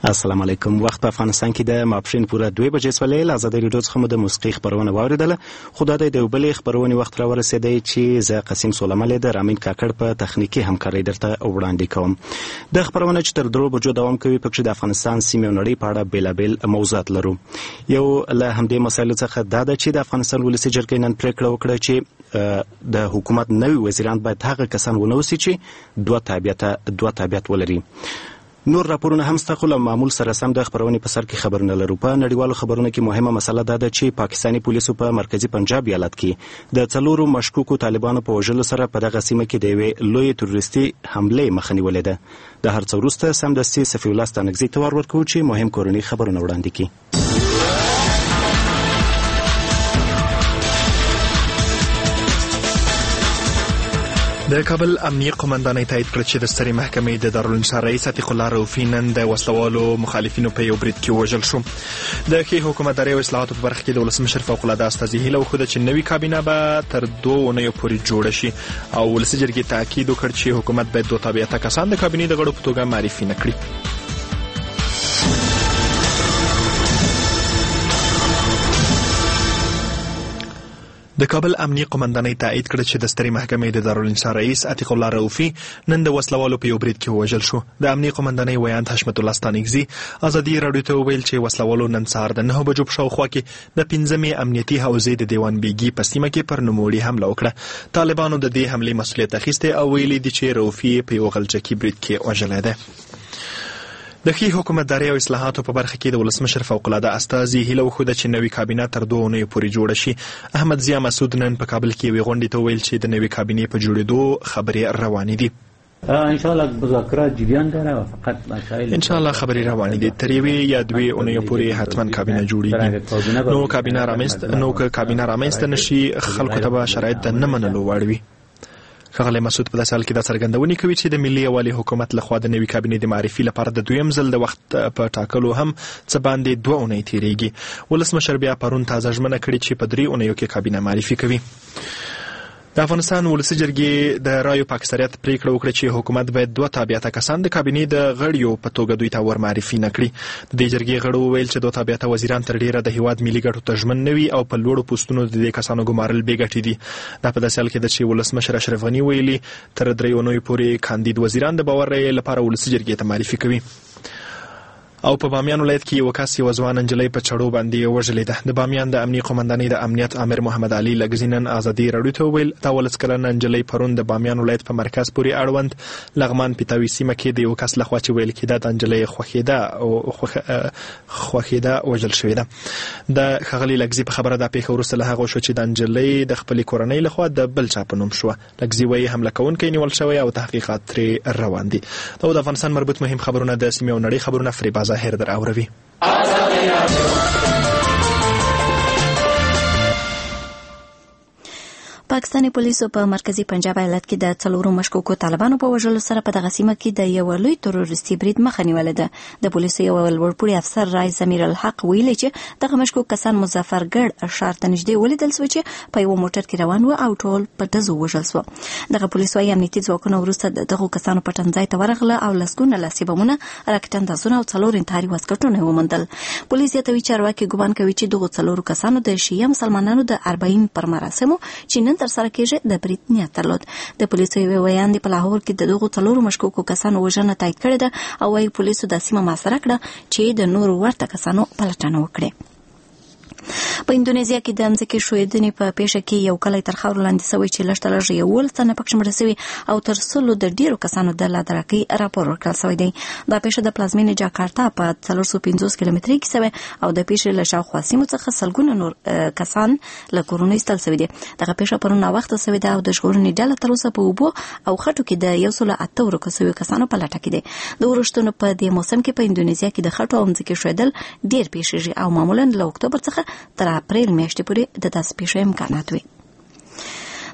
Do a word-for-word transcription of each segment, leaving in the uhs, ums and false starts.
السلام علیکم. وخت په افغانستان کې د ماپښین پوره دوه بجې سولې له آزادۍ راډیو څخه مو د موسیقي خبرونه واوریدله. خو دا د یو بلې خبرونې وخت را ورسېدی چې زه قسیم سلیماني د رامین کاکړ په تخنیکي همکارۍ درته وړاندې کوم. د خبرونه چې تر درو بجو دوام کوي پکې د افغانستان سیمې او نړۍ په اړه بېلابېل موضوعات لرو. یو له همدې مسایلو څخه دا ده چې د افغانستان ولسي جرګې نن پرېکړه وکړه چې د حکومت نوي وزیران باید هغه کسان ونه اوسي چې دوه تابعیت دوه تابعیت ولري. نور راپورونه هم ستاسو له معمول سره سم د خبرونې په سر کې خبرونه لرو. په نړیوالو خبرونو کې مهمه مسله دا ده چې پاکستاني پولیسو په مرکزی پنجاب ایالت کې د څلورو مشکوکو طالبانو په وژلو سره په دغه سیمه کې د یوې لویې تروریستي حملې مخه نیولې ده. د هر څه وروسته سمدستي صفي الله ستانکزي ته ور ورکوو چې مهم کورني خبرونه وړاندې کړي. د کابل امنیه قومندانۍ تایید کړ چې د سترې محکمې د دارالانشا رئیس عتیق الله رؤفي نن د وسلوالو مخالفینو په یو برید کې وژل شو. د ښې حکومتدارۍ او اصلاحاتو په برخه کې د ولسمشر فوق العاده استازي هیله وښوده چې نوې کابینه به تر دوه اونیو پورې جوړه شي او ولسي جرګې تاکید وکړ چې حکومت باید دوه تابعیته کسان د کابینې د غړو په توګه معرفي نه کړي. د کابل امنیه قومندانۍ تایید کړ چې د سترې محکمې د دارالانشا رئیس عتیق الله رؤفي نن د وسلوالو په یو برید کې وژل شو. د امنیه قومندانۍ ویاند حشمت الله ستانکزي آزادي راډیو ته وویل چې وسلوالو نن سهار د نهو بجو په شاوخوا کې د پنځمې امنیتي حوزې د دیوان بیګي په سیمه کې پر نوموړي حمله وکړه. طالبانو د دې حملې مسؤلیت اخیستی او ویلي دي چې رؤفي په یو غلجکي برید کې وژلی دی. د ښې حکومتدارۍ او اصلاحاتو په برخه کې د ولسمشر فوق العاده استازي هیله وښوده چې نوې کابینه تر دوه اونیو پورې جوړه شي. احمد ضیا مسعود نن په کابل کې یوې غونډې ته وویل چې د نوې کابینې په جوړېدو خبرې روانې دي. ان شاء الله مذاکرات جریان داره و فقط مسائل ان شاء الله خبرې روانې دي. تر یوې یا دوې اونیو پورې حتما کابینه جوړېږي. نو کابینه رامنځته نو که کابینه رامنځته نشي خلکو ته به شرایط د نه منلو وړ وي. ښاغلی مسعود په داسې حال کې دا څرګندونې کوي چې د ملي یووالي حکومت لخوا د نوي کابینې د معرفي لپاره د دویم ځل د وخت په ټاکلو هم څه باندې دوه اونۍ تېرېږي. ولسمشر بیا پرون تازه ژمنه کړې چې په درې اونیو کې کابینه معرفي کوي. د افغانستان ولسي جرګې د رایو په اکثریت پرېکړه وکړه چې حکومت باید دوه تابعیته کسان د کابینې د غړیو په توګه دوی ته ور معرفي نه کړي. د دې جرګې غړو وویل چې دوه تابعیته وزیران تر ډیره د هیواد ملي ګټو ته ژمن نه وي او په لوړو پوستونو د دې کسانو ګمارل بې ګټې دي. دا په داسې حال کې ده چې ولسمشر اشرف غني ویلي تر درې اونیو پورې کاندید وزیران د باور رایې لپاره ولسي جرګې ته معرفي کوي. او په بامیان ولایت کې یو کس یو ځوان نجلۍ په چړو باندې وژلې ده. د بامیان د امنیه قومندانۍ د امنیت امر محمد علي لګزي نن آزادي راډیو ته وویل دا ولس کلنه نجلۍ پرون د بامیان ولایت په مرکز پورې اړوند لغمان پیتاوي سیمه کې د یو کس لخوا چې ویل کېده د نجلۍ خوښېده او خوښېده وژل شوې ده. د ښاغلي لګزي په خبره دا پیښه وروسته له هغه شو چې د نجلۍ د خپلې کورنۍ لخوا د بل چا په نوم شوه. لګزي وایي حمله کوونکی نیول شوی او تحقیقات ترې روان دي. دا د افغانستان مربوط مهم خبرونه د سیمې او نړۍ خبرونه فریبا ظاهر در اوروي. پاکستاني پولیسو په مرکزی پنجاب ایالت کې د څلورو مشکوکو طالبانو په وژلو سره په دغه سیمه کې د یو لوی تروریستي برید مخه نیولې ده. د پولیسو یو لوړپوړي افسر رای ضمیر الحق ویلي چې دغه مشکوک کسان مظفرګړ ښار ته نږدې ولیدل شو چې په یو موټر کې روان و او ټول په ډزو وژل شو. دغه پولیسو وايي امنیتي ځواکونه وروسته دغه کسانو په ټنځای ته ورغله او لسګونه لاسي بمونه، راکټ اندازونه او څلور انتحاري واسکټونه وموندل. پولیس یې توی چارواکي ګمان کوي چې دغه څلورو کسانو د شیعه مسلمانانو د اربعین پر مراسمو چې نن تر سره کېږي د برید نیت درلود. د پولیسو یو ویاند په لاهور کې د دغو څلورو مشکوکو کسانو وژنه تایید کړې ده او وايي پولیسو د سیمه محاصره کړه چې د نورو ورته کسانو پلټنه وکړي. په اندونیزیا کې د ځمکې ښویېدنې په پیښه کې یو کلی تر خاورو لاندې شوی چې لږ تر لږه یولس تنه پکې مړه شوي او تر سلو د ډېرو کسانو د لادرکۍ راپور ورکړل شوی دی. دا پیښه د پلازمینې جاکارتا په څلور سوه پنځوس کیلومترۍ کې شوې او د پیښې له شاوخوا سیمو څخه سلګونه نور کسان له کورونو ایستل شوي دي. دغه پیښه پرون ناوخته شوې ده او د ژغورنې ډله تر اوسه په اوبو او خټو کې د یو سل اته ورکو شویو کسانو په لټه کې دی. د ورښتونو په دې موسم کې په اندونیزیا کې د خټو او ځمکې ښویېدل ډېر پیښیږي او معمولا له اکتوبر څخه تر اپریل میاشتې پورې د داسې پیښو امکانات وي.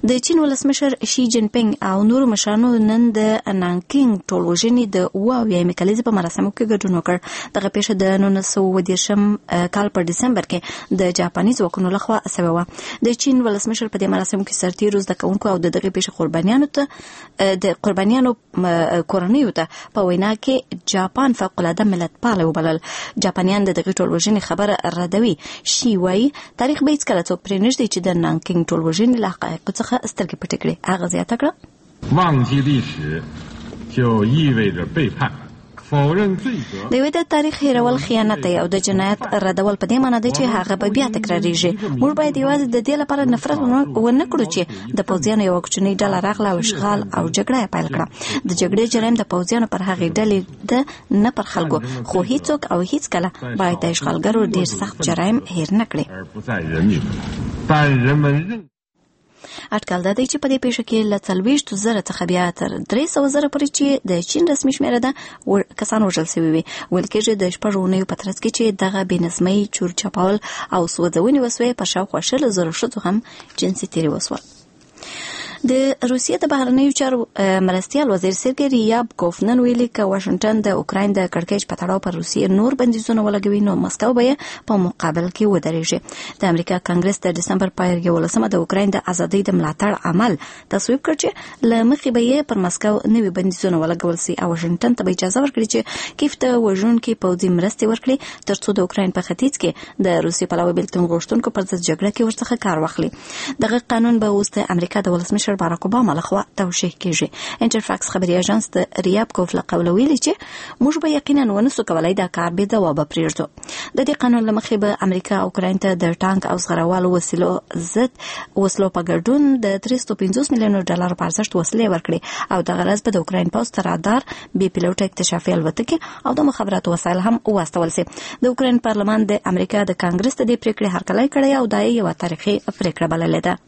د چین ولسمشر شي جین پینګ او نورو مشرانو نن د نانکینګ ټولوژنې د اوه اویایم کلیزې په مراسمو کې ګډون وکړ. دغه پیښه د نولس سوه اووه دېرشم کال په ډسمبر کې د جاپاني ځواکونو لخوا شوې وه. د چین ولسمشر په دې مراسمو کې سرتیرو زده کوونکو او د دغې پیښې قربانیانو ته د قربانیانو کورنیو ته په وینا کې جاپان فوق العاده ملتپاله وبلل. جاپانیان د دغې ټولوژنې خبره ردوي. شي وایي تاریخ به هیڅکله څوک پرې نږدي چې د نانکینګ ټولوژنې له حقایقو څخه سترګې پټې کړي. هغه زیاته کړه 忘记历史就意味着背叛 د یوه د تاریخ هیرول خیانت دی او د جنایت ردول په دې معنی دی چې هغه به بیا تکراریږي. موږ باید یوازې د دې لپاره نفرت ونه کړو چې د پوځیانو یو کوچنی ډله راغله او اشغال او جګړه یې پیل کړه. د جګړې جرایم د پوځیانو پر هغې ډلې د نه پر خلکو، خو هیڅوک او هیڅکله باید د اشغالګرو ډیر سخت جرایم هیر نه کړي. اټکل دا دی چې په دې پیښه کې له څلوېښتو زره څخه بیا تر درې سوه زره پورې چې د چین رسمي شمېره ده کسان وژل شوي وي. ویل کېږي د شپږو اونیو په ترڅ کې چې دغه بې نظمۍ، چور چپاول او سوځونې وسوې په شاوخوا شلو زرو ښځو هم جنسي تېري وسوه. د روسیې د بهرنیو چارو مرستیال وزیر سرګی ریابکوف نن ویلي که واشنګټن د اوکراین د کړکېچ په تړاو پر روسیې نور بندیزونه ولګوي نو مسکو به یې په مقابل کې ودرېږي. د امریکا کانګرس د ډسمبر په یولسمه د اوکراین د ازادۍ د ملاتړ عمل تصویب کړ چې له مخې به یې پر مسکو نوي بندیزونه ولګول سي او واشنګټن ته به اجازه ورکړي چې کیف ته وژونکي پوځي مرستې ورکړي تر څو د اوکراین په ختیځ کې د روسیې پلوي بېلتون غوښتونکو پر ضد جګړه کې ورڅخه کار واخلي. دغه قانون به اوس د امریکا د ولسمشر باراک اوباما لخوا توشیح کیږي. انټرفاکس خبري اژانس د ریابکوف له قوله ویلي چې موږ به یقینا ونسو کولای دا کار بې ځوابه پرېږدو. د دې قانون له مخې به امریکا اوکراین ته د ټانک او زغروالو وسیلو ضد وسلو په ګډون د درې سوه پنځوس میلیونو ډالرو په ارزښت وسلې ورکړي او دغه راز به د اوکراین پوځ ته رادار، بې پیلوټه اکتشافي الوتکې او د مخابراتو وسایل هم واستول سي. د اوکراین پارلمان د امریکا د کانګرس ته د پریکړې هرکلی کړی او دا یو تاریخي پریکړه بللې ده.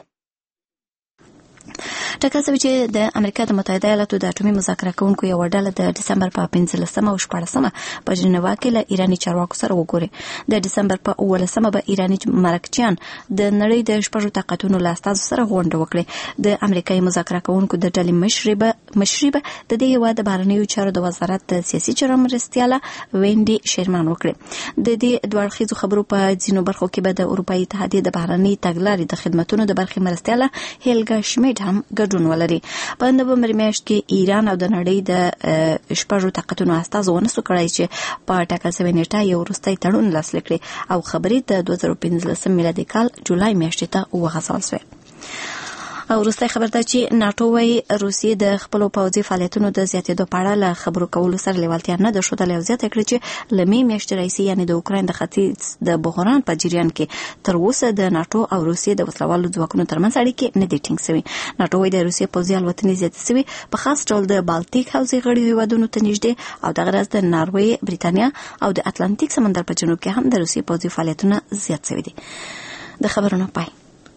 ټاکل شوی چې د امریکا د متحده ایالاتو د اټومي مذاکره کوونکو یوه ډله د ډسمبر په پنځلسمه او شپاړسمه په ژنیوا کې له ایراني چارواکو سره وګوري. د ډسمبر په اوولسمه به ایراني مرکچیان د نړۍ د شپږو طاقتونو له استازو سره غونډه وکړي. د امریکایي مذاکره کوونکو د ډلې مشري به مشري به د دې هېواد د بهرنیو چارو د وزارت د سیاسي چارو مرستیاله وینډي شیرمان وکړي. د دې دوه اړخیزو خبرو په ځینو برخو کې به د اروپایي اتحادیې د بهرنۍ تګلارې د خدمتونو د برخې مرستیاله هیلګا شمیډ هم ګډون ولري. په نومبر میاشت کې ایران او د نړۍ د شپږو طاقتونو استازو ونسو کړی چې په ټاکل شوې نیټه یو وروستی تړون لاسلیک کړي او خبرې د دوه زره پنځلسم میلادي کال جولای میاشتې ته وغځول شوې. او وروستی خبر ده چې ناټو وايي روسیې د خپلو پوځي فعالیتونو د زیاتېدو په اړه له خبرو کولو سره لیوالتیا نه ده ښودلې او زیاته کړې چې له مې میاشتې راهیسې یعنې د اوکراین د ختیځ د بحران په جریان کې تر اوسه د ناټو او روسیې د وسلوالو ځواکونو ترمنځ اړیکې نه دي ټینګ شوي. ناټو وايي د روسیې پوځي الوتنې زیاتې شوي په خاص ډول د بالتیک حوزې غړي هېوادونو ته نږدې او دغه راز د ناروې، بریتانیا او د اتلانتیک سمندر په جنوب کې هم د روسیې پوځي فعالیتونه زیات شوي دي. د خبرونو پای.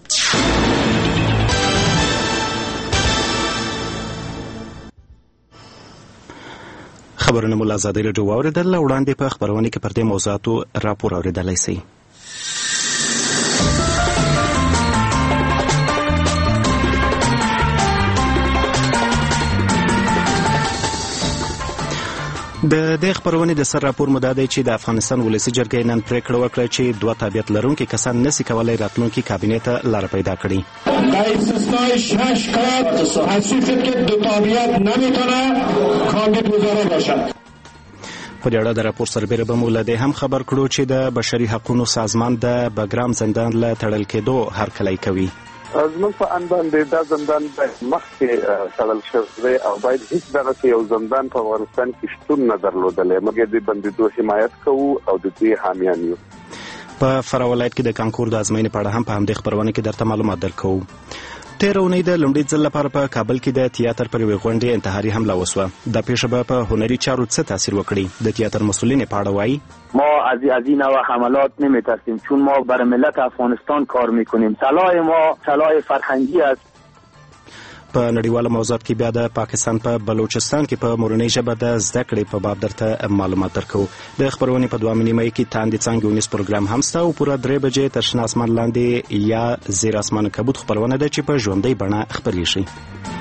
خبرونه مو له ازادۍ راډیو واورېدل. وړاندې په خپرونه کې پر دې موضوعاتو راپور اورېدلی سئ. د دې خبرونې د سر راپور مو دا دی چې د افغانستان ولسي جرګې نن پریکړه وکړه چې دوه تابعیت لرونکي کسان نشي کولای راتلونکي کابینې ته لاره پیدا کړي. در استثنای شش کارت تصویب شد که دو تابعیت نمیتونه کاندید وزرا باشد. په دې اړه د راپور سربیره به مو له دې هم خبر کړو چې د بشري حقوقو سازمان د بګرام زندان له تړل کېدو هرکلی کوي. زموږ په اند باندې دا زندان باید مخکې تړل شوی او باید هیڅ دغسې یو زندان په افغانستان کې شتون نه درلودلی. موږ د بندېدو حمایت کوو او د دې حامیان یو. په فراه ولایت کې د کانکور د ازموینې په اړه هم په همدې خپرونه کې درته معلومات درکوو. تېره اونۍ د لومړي ځل لپاره په کابل کې د تیاتر پر یوې غونډې انتحاري حمله وسوه. دا پیښه به په هنري چارو څه تاثیر وکړي؟ د تیاتر مسئولین په اړه وایي ما از از این نوع حملات نمیترسیم چون ما برای ملت افغانستان کار میکنیم. سلاح ما سلاح فرهنگی است. په نړیواله موضوعات کې بیا د پاکستان په بلوچستان کې په مورنۍ ژبه د زده کړې په باب درته معلومات درکو. د خبرونې په دوه نیمه کې تاندې څانګې ونیس پروګرام هم سته او پوره درې بجې تر شنه اسمان لاندې یا زیر اسمان کبوت خبرونه ده چې په ژوندۍ بڼه خپرېږي.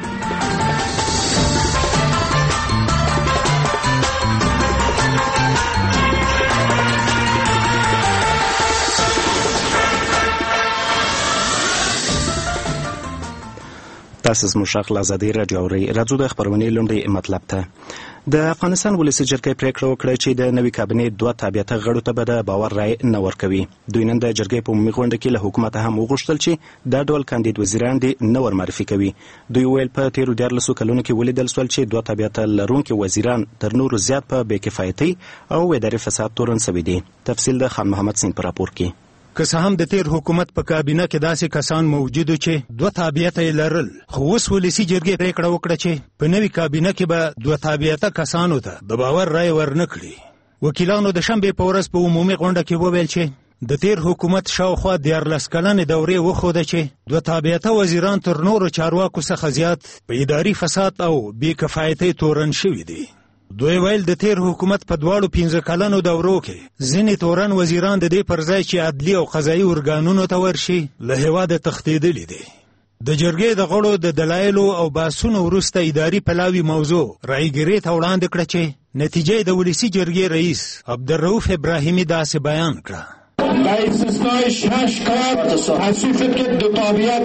تاسو زموږ غږ له ازادۍ راډیو اورئ. راځو د خبرونې لومړی مطلب ته. د افغانستان ولسي جرګې پریکړه وکړه چې د نوي کابینې دوه تابعیته غړو ته به د باور رایې نه ورکوي. دوی نن د جرګې په عمومي غونډه کې له حکومته هم وغوښتل چې دا ډول کاندید وزیران دې نه ورمعرفي کوي. دوی ویل په تیرو دیارلسو کلونو کې ولیدل سول چې دوه تابعیته لرونکي وزیران تر نورو زیات په بې کفایتۍ او اداري فساد تورن سوي دي. تفصیل د خان محمد سین په راپور کې. که څه هم د تیر حکومت په کابینه کې داسې کسان موجودو چې دوه تابعیته یې لرل، خو اوس ولسي جرګې پریکړه وکړه چې په نوي کابینه کې به دوه تابعیته کسانو ته د باور رایې ورنه کړي. وکیلانو د شنبې په ورځ په عمومي غونډه کې وویل چې د تیر حکومت شاوخوا دیارلس کلنې دورې وښوده چې دوه تابعیته وزیران تر نورو چارواکو څخه زیات په اداري فساد او بې کفایتۍ تورن شوي دي. دوی ویل د تیر حکومت په دواړو پنځه کلنو دورو کې ځینې تورن وزیران د دې پر ځای چې عدلي او قضایي ارګانونو ته ورشي له هېواده تښتېدلي دي. د جرګې د غړو د دلایلو او بحثونو وروسته اداري پلاوي موضوع رایګیرې ته وړاندې کړه چې نتیجه د ولسي جرګې رئیس عبدالرؤف ابراهیمي داسې بیان کړه: در استثنای شش کار تصویب شد که دو تابعیت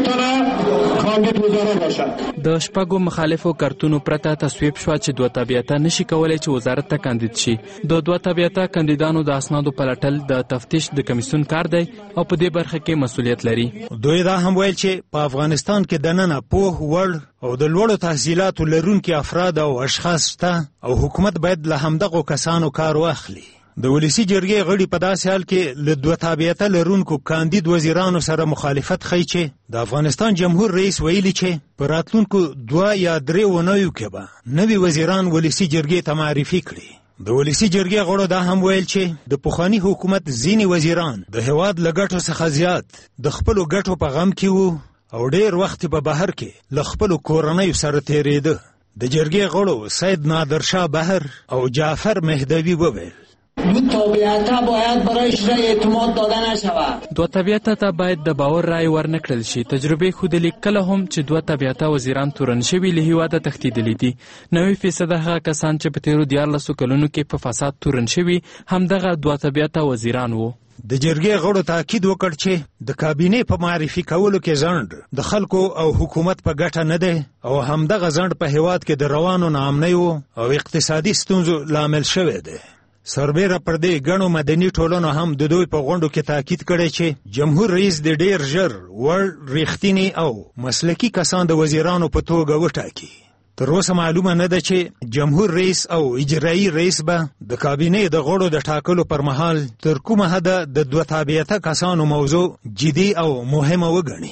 نمیتونه کاندید وزرا باشد. د شپږو مخالفو کارتونو پرته تصویب شو چې دوه تابعیته نشي کولای چې وزارت ته کاندید شي. د دوه تابعیته کاندیدانو د اسنادو پلټل د تفتیش د کمیسیون کار دی او په دې برخه کې مسؤلیت لري. دوی دا هم ویل چې په افغانستان کې دننه پوه وړ او د لوړو تحصیلاتو لرونکي افراد او اشخاص شته او حکومت باید له همدغو کسانو کار واخلي. د ولسي جرګې غړي په داسې حال کې له دوه تابعیته لرونکو کاندید وزیرانو سره مخالفت ښیي چې د افغانستان جمهور رئیس ویلي چې په راتلونکو دوه یا درې اونیو کې به نوي وزیران ولسي جرګې ته معرفي کړي. د ولسي جرګې غړو دا هم ویل چې د پخواني حکومت ځینې وزیران د هېواد له ګټو څخه زیات د خپلو ګټو په غم کې وو او ډېر وخت په بهر کې له خپلو کورنیو سره تېرېده. د جرګې غړو سید نادرشاه بهر او جعفر مهدوی وویل: دو تابعیته باید برایش رای اعتماد داده نشود. دوه تابعیته ته باید د باور رای ورنکړل شي. تجربه ښودلې کله هم چې دوه تابعیته وزیران تورن شوي له هېواده تښتېدلي دي. نوي فیصده هغه کسان چې په تیرو دیارلسو کلونو کې په فساد تورن شوي همدغه دوه تابعیته وزیران وو. د جرګې غړو تاکید وکړ چې د کابینې په معرفي کولو کې ځنډ د خلکو او حکومت په ګټه نه دی او همدغه ځنډ په هېواد کې د روانو ناامنیو او اقتصادي ستونزو لامل شوی دی. سربیره پر دې ګڼو مدني ټولنو هم د دوی په غونډو کې تاکید کړی چې جمهور رئیس د ډیر ژر وړ ریښتینی او مسلکي کسان د وزیرانو په توګه وټاکي. تر اوسه معلومه نه ده چې جمهور رئیس او اجرایي رئیس به د کابینې د غړو د ټاکلو پر مهال تر کومه حده د دوه تابعیته کسانو موضوع جدي او مهمه وګڼي.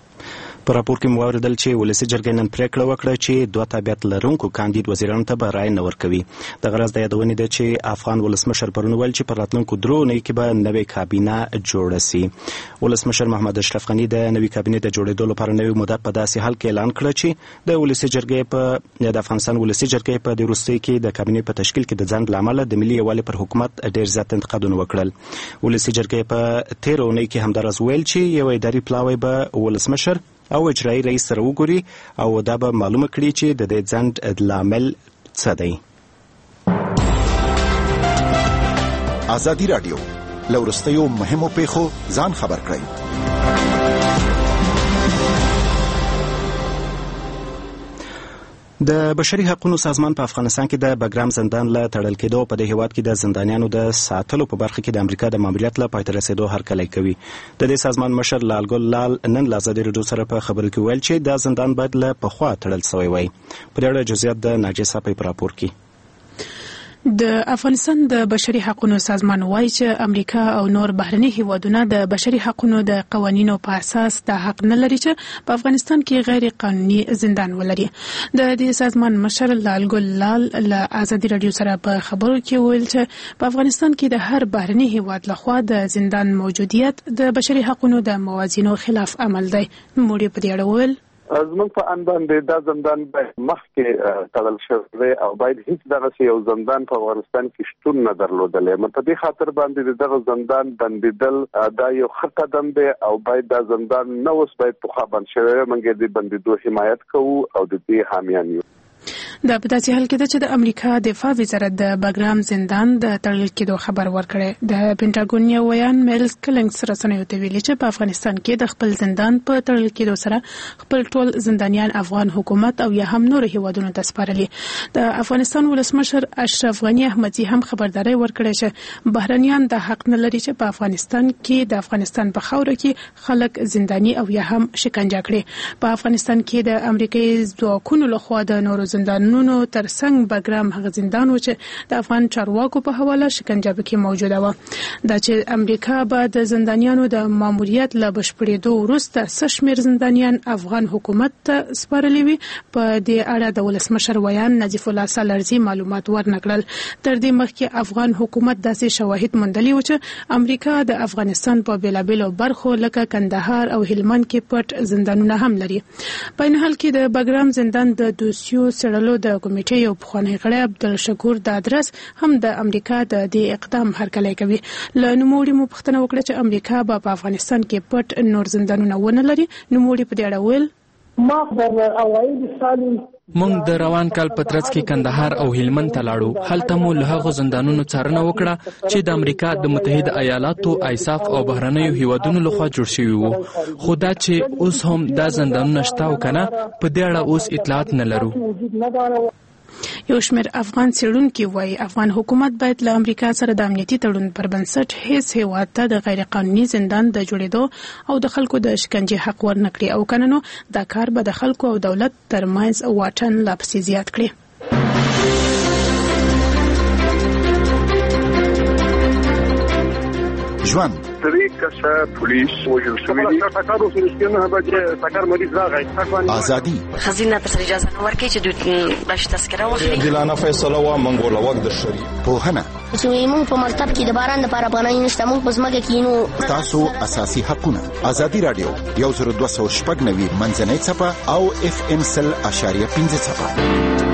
په راپور کې مو واوریدل چې ولسي جرګې نن پریکړه وکړه چې دوه تابعیت لرونکو کاندید وزیرانو ته به رایې نه ورکوي. د غرض د یادونې ده چې افغان ولسمشر پرون ویل چې په راتلونکو درو اونیو کې به نوې کابینه جوړه سي. ولسمشر محمد اشرف غني د نوې کابینې د جوړېدو لپاره نوې موده په داسې حال کې اعلان کړه چې د ولسي جرګې په د افغانستان ولسي جرګې په د وروستۍ کې د کابینې په تشکیل کې د ځنډ له امله د ملي یووالي پر حکومت ډېر زیات انتقادونه وکړل. ولسي جرګې په تېره اونۍ کې همداراز ویل چې یو اداري پلاوی به ولسمشر او اجرایي رئیس سره وګوري او دا به معلومه کړي چې د دې ځنډ لامل څه دی. ازادي راډیو له وروستیو مهمو پیښو ځان خبر کړئ. د بشري حقوقو سازمان په افغانستان کې د بګرام زندان له تړل کېدو په دې هیواد کې د زندانیانو د ساتلو په برخه کې د امریکا د ماموریت له پای ته رسېدو هرکلی کوي. د دې سازمان مشر لال ګل لال نن له ازادي راډیو سره په خبرو کې ویل چې دا زندان باید له پخوا تړل شوی وای. په دې اړه جزئیات د ناجیه صاحب په راپور کې. د افغانستان د بشري حقوقو سازمان وایي چې امریکا او نور بهرني هیوادونه د بشري حقوقو د قوانینو په اساس د حق نه لري چې په افغانستان کې غیر قانوني زندان ولري. د دې سازمان مشر لال ګل لال له ازادي راډیو سره په خبرو کې ویل چې په افغانستان کې د هر بهرني هیواد لخوا د زندان موجودیت د بشري حقوقو د موازینو خلاف عمل دی. موږ په دې اړه ویل زموږ په ان باندې دا زندان به مخکې تړل شوی او باید هیڅ دغه یو زندان په افغانستان کې شتون نه درلودلې. مته دې خاطر باندې دغه زندان بندیدل دا یو ښه قدم دی او باید دا زندان نو اوس باید په خوا بند شوی. موږ دې بندیدو حمایت کوو او د دې حامیان یو. دا په داسې حال کې ده چې د امریکا دفاع وزارت د باګرام زندان د تړل کېدو خبر ورکړی. د پینټاګون یو ویان میلز کلنګز رسنیو ته ویلي چې په افغانستان کې د خپل زندان په تړل کېدو سره خپل ټول زندانیان افغان حکومت او یا هم نور هیوادونو ته سپارلي. د افغانستان ولسمشر اشرف غنی احمدي هم خبرداري ورکړې چې بهرنیان د حق نه لري چې په افغانستان کې د افغانستان په خاوره کې خلک زنداني او یا هم شکنجه کړي. په افغانستان کې د امریکایي ځواکونو لخوا د نورو زندانونو نو ترڅنګ باګرام هغه زندان و چې د افغان چارواکو په حواله شکنجه کې موجوده و. دا چې امریکا به د زندانیانو د ماموریت له بشپړېدو وروسته څه شمېر زندانیان افغان حکومت ته سپارلي وي، په دې اړه د ولسمشر ویان نظیف الله سالرزي معلومات ورنکړل. تر دې مخکې افغان حکومت داسې شواهد موندلي و چې امریکا د افغانستان په بیلابیلو برخو لکه کندهار او هلمند کې پټ زندانونه هم لري. په این حال کې د باګرام زندان د دوسیو سړلو د کمیټې یو پخوانی غړی عبدالشکور دادرس هم د امریکا د دې اقدام هرکلی کوي. له نوموړي مو پوښتنه وکړه چې امریکا به په افغانستان کې پټ نور زندانونه ونه لري. نوموړي په دې اړه ویل ما در اوایل سال مونږ د روان کال په ترڅ کې کندهار او هلمند ته لاړو. هلته مو له هغو زندانونو څارنه وکړه چې د امریکا د متحده ایالاتو ایساف او بهرنیو هیوادونو لخوا جوړ شوي وو. خو دا چې اوس هم دا زندانونه شته او کنه په دې اړه اوس اطلاعات نه لرو. یو شمېر افغان څېړونکي وایي افغان حکومت باید له امریکا سره د امنیتي تړون پر بنسټ هیڅ هیواد ته د غیر قانوني زندان د جوړېدو او د خلکو د شکنجې حق ورنکړي او کنه نو دا کار به د خلکو او دولت ترمنځ واټن لا پسې زیات کړي. ژوند درې کسه پولیس وژل شوي دي. ټکر وشو چې نه بجې ټکر مریض راغی. ازادي خزینه ته اجازه نه ورکړي چې دوی باش تذکره واخلي. عادلانه فیصله وا منګول وخت د شری پوهنه چې موږ په مکتب کې د باران لپاره پناه نشته، موږ په ځمکه کې نو تاسو اساسي حقونه. ازادي رادیو یو زر دوه سوه شپږ نوي منځنۍ څپه او اف ام سل اشاریه پنځه څپه.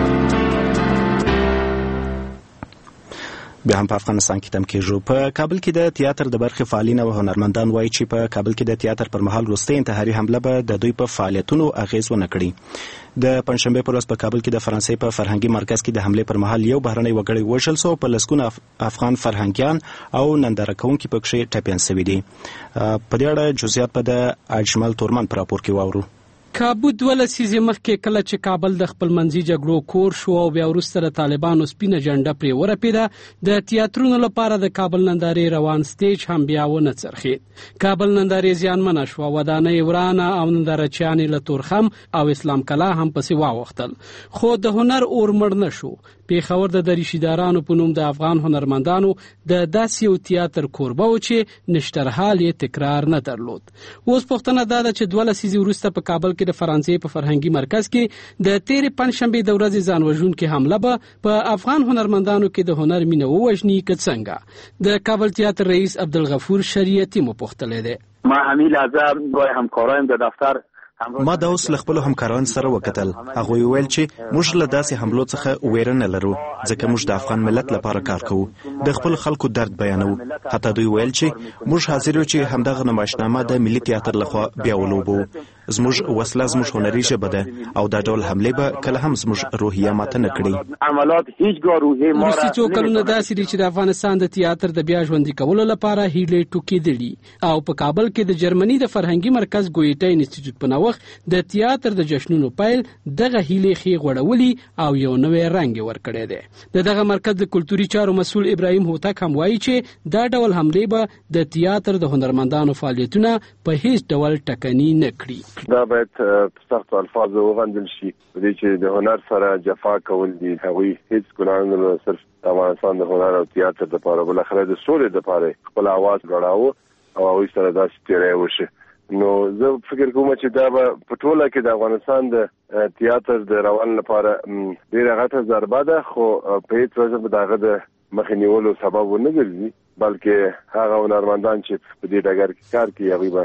بیا هم په افغانستان کې تم کېږو. په کابل کې د تیاتر د برخې فعالین او هنرمندان وایي چې په کابل کې د تیاتر پر مهال وروستۍ انتحاري حمله به د دوی په فعالیتونو اغیز ونه کړي. د پنځشنبې پر ورځ په کابل کې د فرانسې په فرهنګي مرکز کې د حملې پر مهال یو بهرنی وګړی وژل شو. په لسګونه افغان فرهنګیان او ننداره کوونکي پکښې ټپیان شوي دي. په دې اړه جزئیات به د اجمل تورمن په راپور کې واورو. کابو دوه لسیزې مخکې کله چې کابل د خپلمنځي جګړو کور شو او بیا وروسته د طالبانو سپینه جنډه پرې ورپېده، د تیاترونو لپاره د کابل نندارې روان سټیج هم بیا ونه څرخېد. کابل نندارې زیانمنه شوه، ودانۍ ورانه او نندارچیانې له تورخم او اسلام کلا هم پسې واوښتل. خو د هنر اور مړ نه شو. پیښور د دریشیدارانو په نوم د افغان هنرمندانو د داسې یو تیاتر کوربه و چې نشترحال یې تکرار نه درلود. اوس پوښتنه دا ده چې دوه لسیزې وروسته په کابل کې د فرانسې په فرهنګي مرکز کې د تېرې پنجشنبې د ورځې ځان وژونکې حمله به په افغان هنرمندانو کې د هنر مینه ووژني که څنګه؟ د کابل تیاتر رئیس عبدالغفور شریعتي مو پوښتلی دی. ما همین لحظه با همکارایم در دفتر ما د اوس له خپلو همکارانو سره وکتل. هغوی ویل چې موږ له داسې حملو څخه ویره نه لرو ځکه موږ د افغان ملت لپاره کار کوو، د خپل خلکو درد بیانوو. حتی دوی ویل چې موږ حاضر یو چې همدغه نمایشنامه د ملي تیاتر لخوا بیا ولوبو. زموږ وسله زموږ هنري ژبه ده او دا ډول حملې به کله هم زموږ روحیه ماته نه کړي. عملات هیڅ روحیه ما وروستي څو کلونه داسې دي چې د افغانستان د تیاتر د بیا ژوندي کولو لپاره هیلې ټوکېدلي او په کابل کې د جرمني د فرهنګي مرکز ګویټا انسټیټیوټ په نوښت د تیاتر د جشنونو پیل دغه هیلې ښې غوړولي او یو نوی رنګ یې ورکړی دی. د دغه مرکز د کلتوري چارو مسؤل ابراهیم هوتک هم وایي چې دا ډول حملې به د تیاتر د هنرمندانو فعالیتونه په هیڅ ډول ټکني نه کړي. دا باید په سختو الفاظو وغندل شي دې چې د هنر سره جفا کول دي. هغوی هیڅ ګناه نه لري، صرف افغانستان د هنر او تیاتر لپاره بل اخره د سولې لپاره خپل आवाज غړاوه او هغوی سره داسې تیری وشي. نو زه فکر کوم چې دا به په ټوله کې د افغانستان د تیاتر د روان لپاره ډېره غټه ضربه ده، خو په هیڅ وجه به د هغه د مخې نیولو سبب ونه ګرځي، بلکې هغه هنرمندان چې په دې ډګر کې کار کوي هغوی به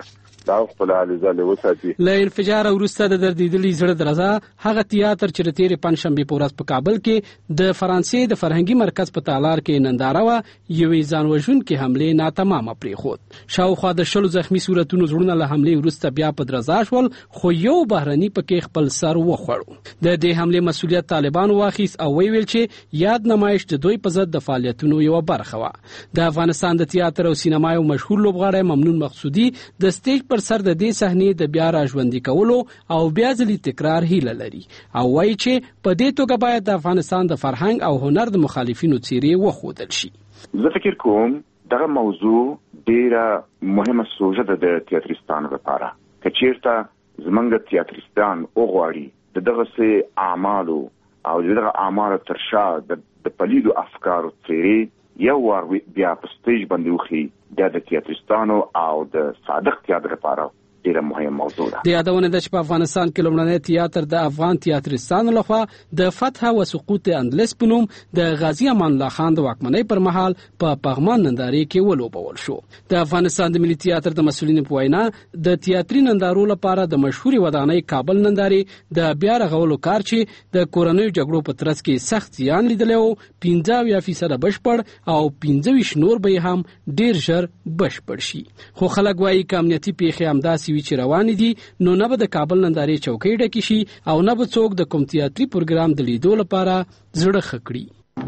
دا خپل حالزاله وساتي. له انفجار وروسته د دردیدلي زړه درزه هغه تیاتر چې د تیرې پنځشنبې په ورځ په کابل کې د فرانسې د فرهنګي مرکز په تالار کې ننداره وه یوې ځانوژونکې حملې ناتمامه پرېښود. شاوخوا د شلو زخمي صورتونو زړونه له حملې وروسته بیا په درزا شول، خو یو بهرني پکې خپل سر وخوړ. د دې حملې مسؤلیت طالبانو واخیست او ویل چې یاد نمایش د دوی په ضد د فعالیتونو یوه برخه وه. د افغانستان د تیاتر او سینما یو مشهور لوبغاړی ممنون مقصودي د سټیج پر سر د دې صحنې د بیا راژوندي کولو او بیا ځلي تکرار هیله لري او وایي چې په دې توګه باید د افغانستان د فرهنګ او هنر د مخالفینو څیرې وښودل شي. زه فکر کوم دغه موضوع ډیره مهمه سوژه ده د تیاتریستانو لپاره. که چیرته زمونږ تیاتریستان وغواړي د دغسې اعمالو او د دغه اعمالو تر شا د پلیدو افکارو څیرې یو وار بیا په سټیج باندې وښي، دا د تیاتریستانو او د صادق تیاتر لپاره ډیره مهمه موضوع ده. د یادونه ده چې په افغانستان کې لومړنی تیاتر د افغان تیاتریستانو لخوا د فتح و سقوط اندلس په نوم د غازي امان الله خان د واکمنۍ پر مهال په پغمان نندارې کې ولوبول شو. د افغانستان د ملي تیاتر د مسؤلینو په وینا د تیاتري نندارو لپاره د مشهورې ودانۍ کابل نندارې د بیا رغولو کار چې د کورنیو جګړو په ترڅ کې سخت زیان لیدلی و پنځه اویا فیصده بشپړ او پنځه ویشت نور به یې هم ډیر ژر بشپړ شي. خو خلک وایي که امنیتي پیښې همداسې وي چې روانې دي نو نه به د کابل نندارې چوکۍ ډکې شي او نه به څوک د کوم تیاتري پروګرام د لیدو لپاره زړه ښه کړي.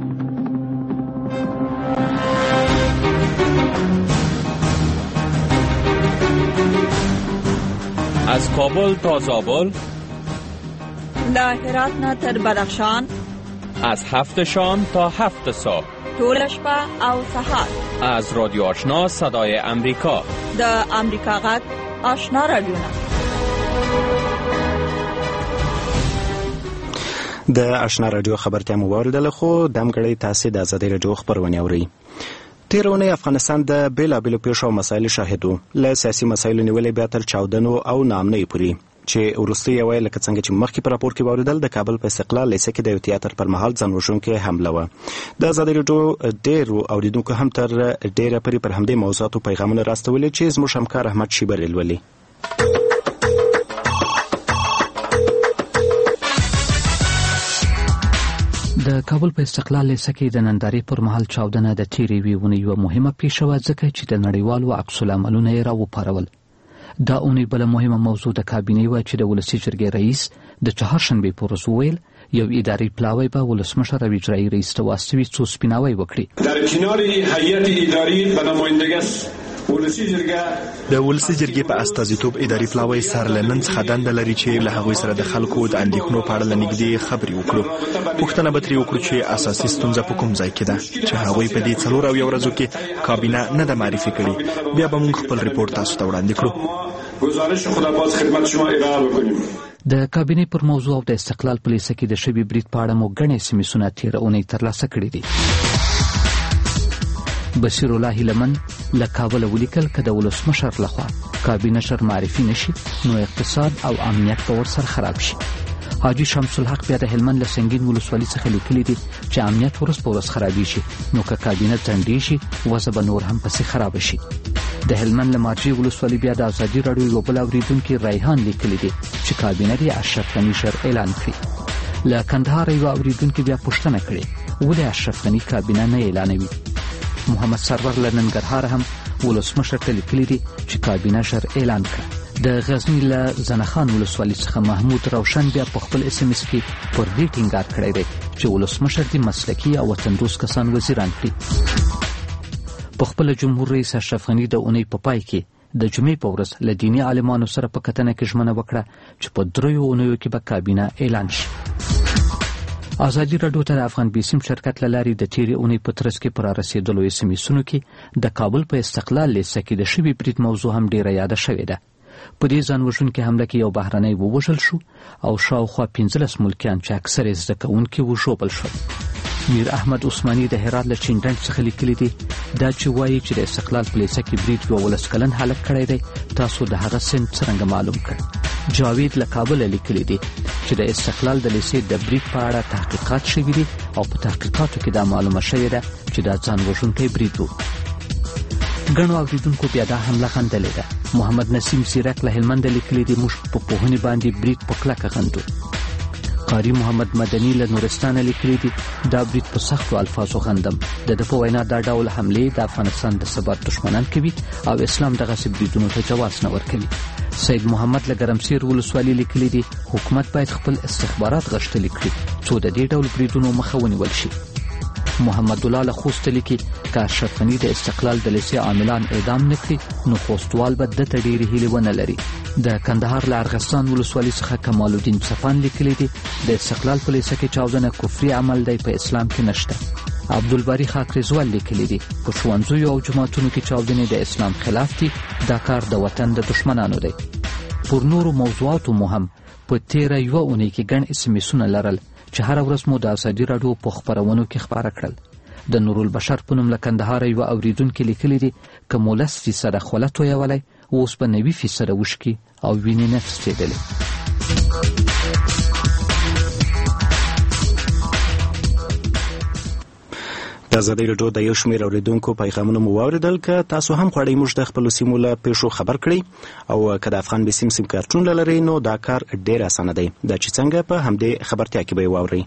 از کابل تا زابل، له هرات نه تر بدخشان، از هفت شام تا هفت صبح، ټوله شپه او سهار، از رادیو آشنا صدای امریکا، د امریکا غږ آشنا رادیونا. د آشنا رادیو خبرتیا مو واوریدله، خو دمګړی تاسې د ازادۍ رادیو خپرونې اورئ. تېره اونۍ افغانستان د بېلابېلو پیښو او مسایلو شاهد و، له سیاسي مسایلو نیولې بیا تر چاودنو او ناامنۍ پورې، چې وروستۍ یې وایي لکه څنګه چې مخکې په راپور کې واوریدل د کابل په استقلال لیسه کې د یو تیاتر پر مهال ځانوژونکې حمله وه. د ازادۍ راډیو ډېرو اوریدونکو هم تر ډېره پورې پر همدې موضوعاتو پیغامونه راستولي چې زموږ همکار احمد شیبر لولي. د کابل په استقلال لیسه کې د نندارې پر مهال چاودنه د تیرې وې اونۍ یوه مهمه پیښه وه، ځکه چې د نړیوالو عکس العملونه یې راوپارول. دا اونۍ بله مهمه موضوع د کابینې وه چې د ولسي جرګې رئیس د چهارشنبې په ورځ وویل یو اداري پلاوی به ولسمشر او اجرایي رئیس ته واستوي څو سپیناوی وکړي. در کنار هیئت اداری به نمایندګۍ ولسي جرګه د ولسي جرګې په استازیتوب اداري پلاوی سر له نن څخه دنده لري چې له هغوی سره د خلکو د اندېښنو په اړه له نږدې خبرې وکړو. پوښتنه به ترې وکړو چې اساسي ستونزه په کوم ځای کې ده، چې هغوی په دې څلور اویا ورځو کې کابینه نه ده معرفي کړې. بیا به موږ خپل ریپورټ تاسو ته وړاندې کړو. گزارش خود باز خدمت شما ارائه بکنیم. د کابینې پر موضوع او د استقلال په لیسه کې د شوي برید په اړه مو ګڼې سمیسونه تېره اونۍ ترلاسه کړي دي. بصیر الله هیلمن له کابله ولیکل که د ولسمشر لخوا کابینه ژر معرفي نشي نو اقتصاد او امنیت به ورسره خراب شي. حاجي شمس الحق بیا د هلمند له سنګین ولسوالۍ څخه لیکلي دي چې امنیت ورځ په ورځ خرابېږي نو که کابینه ځنډېږي وضع به نور هم پسې خرابه شي. د هلمند له مارجې ولسوالۍ بیا د ازادي راډیو یو بل اورېدونکي ریحان لیکلي دي چې کابینه دې اشرف غني ژر اعلان کړي. له کندهار یو اورېدونکي بیا پوښتنه کړې ولې اشرف غني کابینه نه اعلانوي. محمد سرور له ننګرهار هم ولسمشر ته لیکلي دي چې کابینه ژر اعلان کړه. د غزنی له زنخان ولسوالۍ څخه محمود روشن بیا په خپل اس ام اس کې پر دې ټینګار کړی دی چې ولسمشر دې مسلکي او وطندوست کسان وزیران کړي. په خپل جمهور رئیس اشرف غني د اونۍ په پای کې د جمعې په ورځ له دیني عالمانو سره په کتنه کې ژمنه وکړه چې په دریو اونیو کې به کابینه اعلان شي. ازادي راډیو ته د افغان بیسیم شرکت له لارې د تیرې اونۍ په ترڅ کې پر رسېدلو اس ام اسونو کې د کابل په استقلال لیسه کې د شوي برید موضوع هم ډیره یاده شوې ده. په دې ځانوژونکې حمله کې یو بهرنی ووژل شو او شاوخوا پنځلس ملکیان چې اکثر یې زده کوونکي وژوبل شول. میر احمد عثماني د هرات له چینډنډ څخه لیکلي دي دا چې وایي چې د استقلال په لیسه کې برید یو ولس کلن هلک کړی دی، تاسو د هغه سن څرنګه معلوم کړ. جاوید له کابله لیکلي دي چې د استقلال د لیسې د برید په اړه تحقیقات شوي دي او په تحقیقاتو کې دا معلومه شوې ده چې دا ځانوژونکی برید و. ګڼو اورېدونکو بیا دا حمله خندلې ده محمد نسیم سیرک له هلمند لیکلي دي موږ په پوهنې باندې برید په کلکه غندو. قاری محمد مدني له نورستان لیکلي دي دا برید په سختو الفاظو غندم. د ده په وینا دا ډول حملې د افغانستان د ثبات دشمنان کوي او اسلام دغسې بریدونو ته جواز نه ورکوي. سید محمد له ګرمسیر ولسوالۍ لیکلي دي حکومت باید خپل استخبارات غښتلي کړي څو د دې ډول بریدونو مخه ونیول شي. محمد الله له خوست لیکي که اشرف غني د استقلال د لیسې عاملان اعدام نه کړي نو خوستوال به ده ته ډېرې هیلې ونه لري. د کندهار له ارغستان ولسوالۍ څخه کمال الدین صفان لیکلي دي د استقلال په لیسه کې چاودنه کفري عمل دی، په اسلام کې نشته. عبدالباری خاکریزوال لیکلي دي په ښوونځیو او جوماتونو کې چاودنې د اسلام خلاف دي، دا کار د وطن د دشمنانو دی. پر نورو موضوعاتو مو هم په تیره یوه اونۍ کې ګڼ اس ام اسونه لرل چې هره ورځ مو د ازادي راډیو په خپرونو کې خپاره کړل. د نورالبشر په نوم له کندهار یوه اوریدونکي لیکلي دي که مو لس فیصده خوله تویولی اوس به نوي فیصده وشکي او وینې نه څڅېدلې. د ازادي راډیو د یو شمېر اوریدونکو پیغامونه مو واورېدل. که تاسو هم غواړئ موږ د خپلو سیمو له پیښو خبر کړئ او که د افغان بسیم سیم کارتون لرئ نو دا کار ډېر اسانه دی. دا چې څنګه په همدې خبرتیا کې به یې واورئ.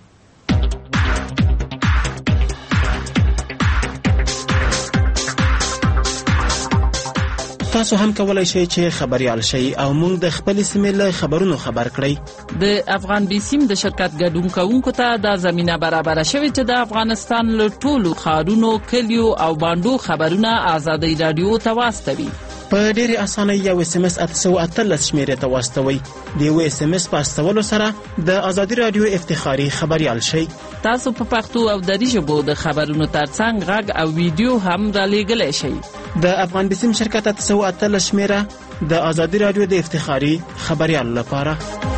تاسو هم کولای شئ چې خبريال شئ او موږ د خپل سیمې له خبرونو خبر کړئ. د افغان بسیم د شرکت ګډون کوونکو ته د زمينه برابر شوی چې د افغانستان له ټولو ښارونو، کلیو او باندو خبرونه ازادي رادیو ته واستوي. په ډېرې اسانۍ یو اس ام اس اته سوه اتلس شمېرې ته واستوئ. د یو اس ام اس په استولو سره د ازادي رادیو افتخاري خبريال شئ. تاسو په پښتو او دری ژبو د خبرونو ترڅنګ غږ او ویډیو هم رالیږلی شئ. د افغان بسیم شرکت اته سوه اتلس شمېره د ازادي رادیو د افتخاري خبريال لپاره.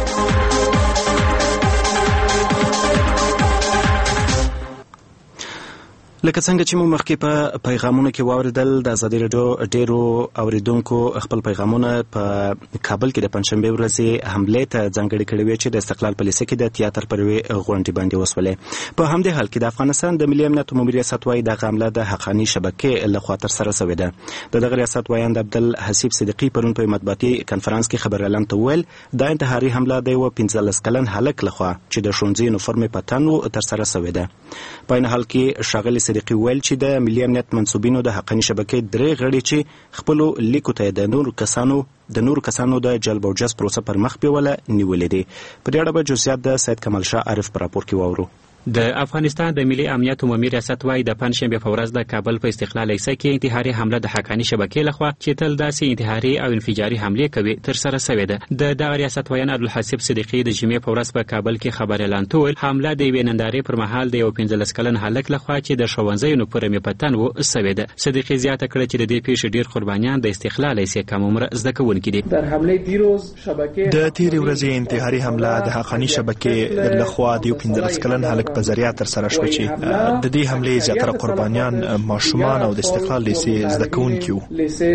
لکه څنګه چې مو مخکې په پیغامونو کې واوریدل د ازادي راډیو ډیرو اوریدونکو خپل پیغامونه په کابل کې د پنځشنبه ورځې حمله ته ځانګړي کړي وي چې د استقلال په لیسه کې د تیاتر پر وی غونډې باندې وسولې. په همدې حال کې د افغانستان د ملي امنیت عمومي ریاست وايي د حمله د حقانی شبکې لخوا تر سره شوې ده. د دغه ریاست وایند عبدالحسیب صدیقی پرون په مطبوعاتي کانفرنس کې خبر اعلان ته ویل د انتحاري حمله د یو پنځلس کلن هلک لخوا چې د ښوونځي یونیفورم په تن و تر سره شوې ده. په این حال کې شاغلي صدیقی ویل چې د ملي امنیت منسوبینو د حقانی شبکې درې غړي چې خپل لیکو ته د نور کسانو د نور کسانو د جلب او جذب پروسه پر مخ بیوله نیولې دي. په دې اړه به جزئیات د سید کمال شاه عارف په راپور کې واورو. د افغانستان د ملي امنیت عمومي ریاست وايي د پنځشنبه په ورځ د کابل په استقلال لیسه کې انتحاري حمله د حقانی شبکې لخوا چې تل داسې انتحاري او انفجاري حمله کوي تر سره شوې ده. د دغه ریاست وایي عبدالحسیب صدیقی د جمعې په ورځ په کابل کې خبر اعلان تول حمله د یوې نندارې پر مهال د یو پنځلس کلن هلک لخوا چې د ښوونځي یونیفورم په تن و شوې ده. صدیقی زیاته کړه چې د دې پیښې ډیر قربانیان د استقلال لیسه کم عمر زده کوونکي دي. در حمله دیروز شبکه د تیرې ورځې انتحاري حمله د حقانی شبکې لخوا د یو پنځلس کلن هلک په ذریعہ تر سره شو چې د دې حملې زیاتره قربانیان ماشومان او د استقلال لیسې زده کوونکي وو.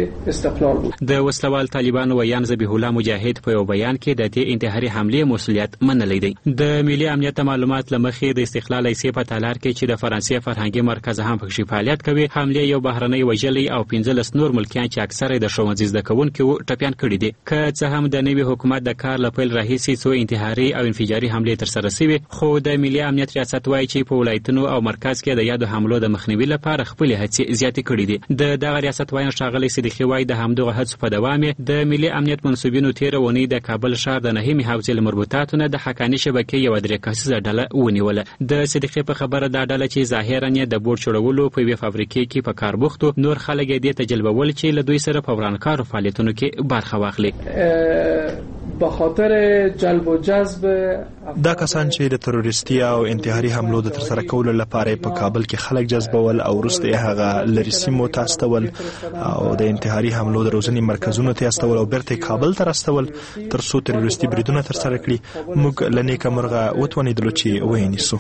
د وسلوال طالبانو ویان ذبیح الله مجاهد په یو بیان کې د دې انتحاري حملې مسؤلیت منلی دی. د ملي امنیت معلومات لمخې د استقلال لیسې په تالار کې چې د فرانسې فرهنګي مرکز هم پکې فعالیت کوي حملې یو بهرنۍ وژلې او پنځلس نور ملکیان چې اکثره د ښوونځي زده کوونکي وو ټپیان کړي دي. که څه هم د نوي حکومت د کار لپاره راهیسي څو انتحاري او انفجاري حملې تر سره شوي خو د ملي امنیت ریاست وايي چې په ولایتونو او مرکز کې د یادو حملو د مخنیوي لپاره خپل هڅې زیاتې کړې دي. د دغه ریاست وایي ښاغلی صدیقی وايي د همدغه هڅو په دوام د ملي امنیت منسوبینو تیر ونی د کابل ښار د نهمې حوزې له مربوطاتو نه د حقانی شبکې یو درې کسیزه ډله ونیوله. د صدیقی په خبره دا ډله چې ظاهرا یې د بورډ جوړولو په یوې فابریکې کې په کار بوختو نور خلک یې دې ته جلبول چې له دوی سره په ورانکارو فعالیتونو کې برخه واخلي. به خاطر جلب و جذب دا کسان چې د تروریستي او انتحاري حملو د ترسره کولو لپاره په کابل کې خلک جذبول او وروسته هغه لرې سیمو ته استول او د انتحاري حملو د روزنې مرکزونو ته استول او بیرته کابل ته راستول تر څو تروریستي بریدونه ترسره کړي. موږ له نیکه مرغه وتوانېدلو چې وینیسو.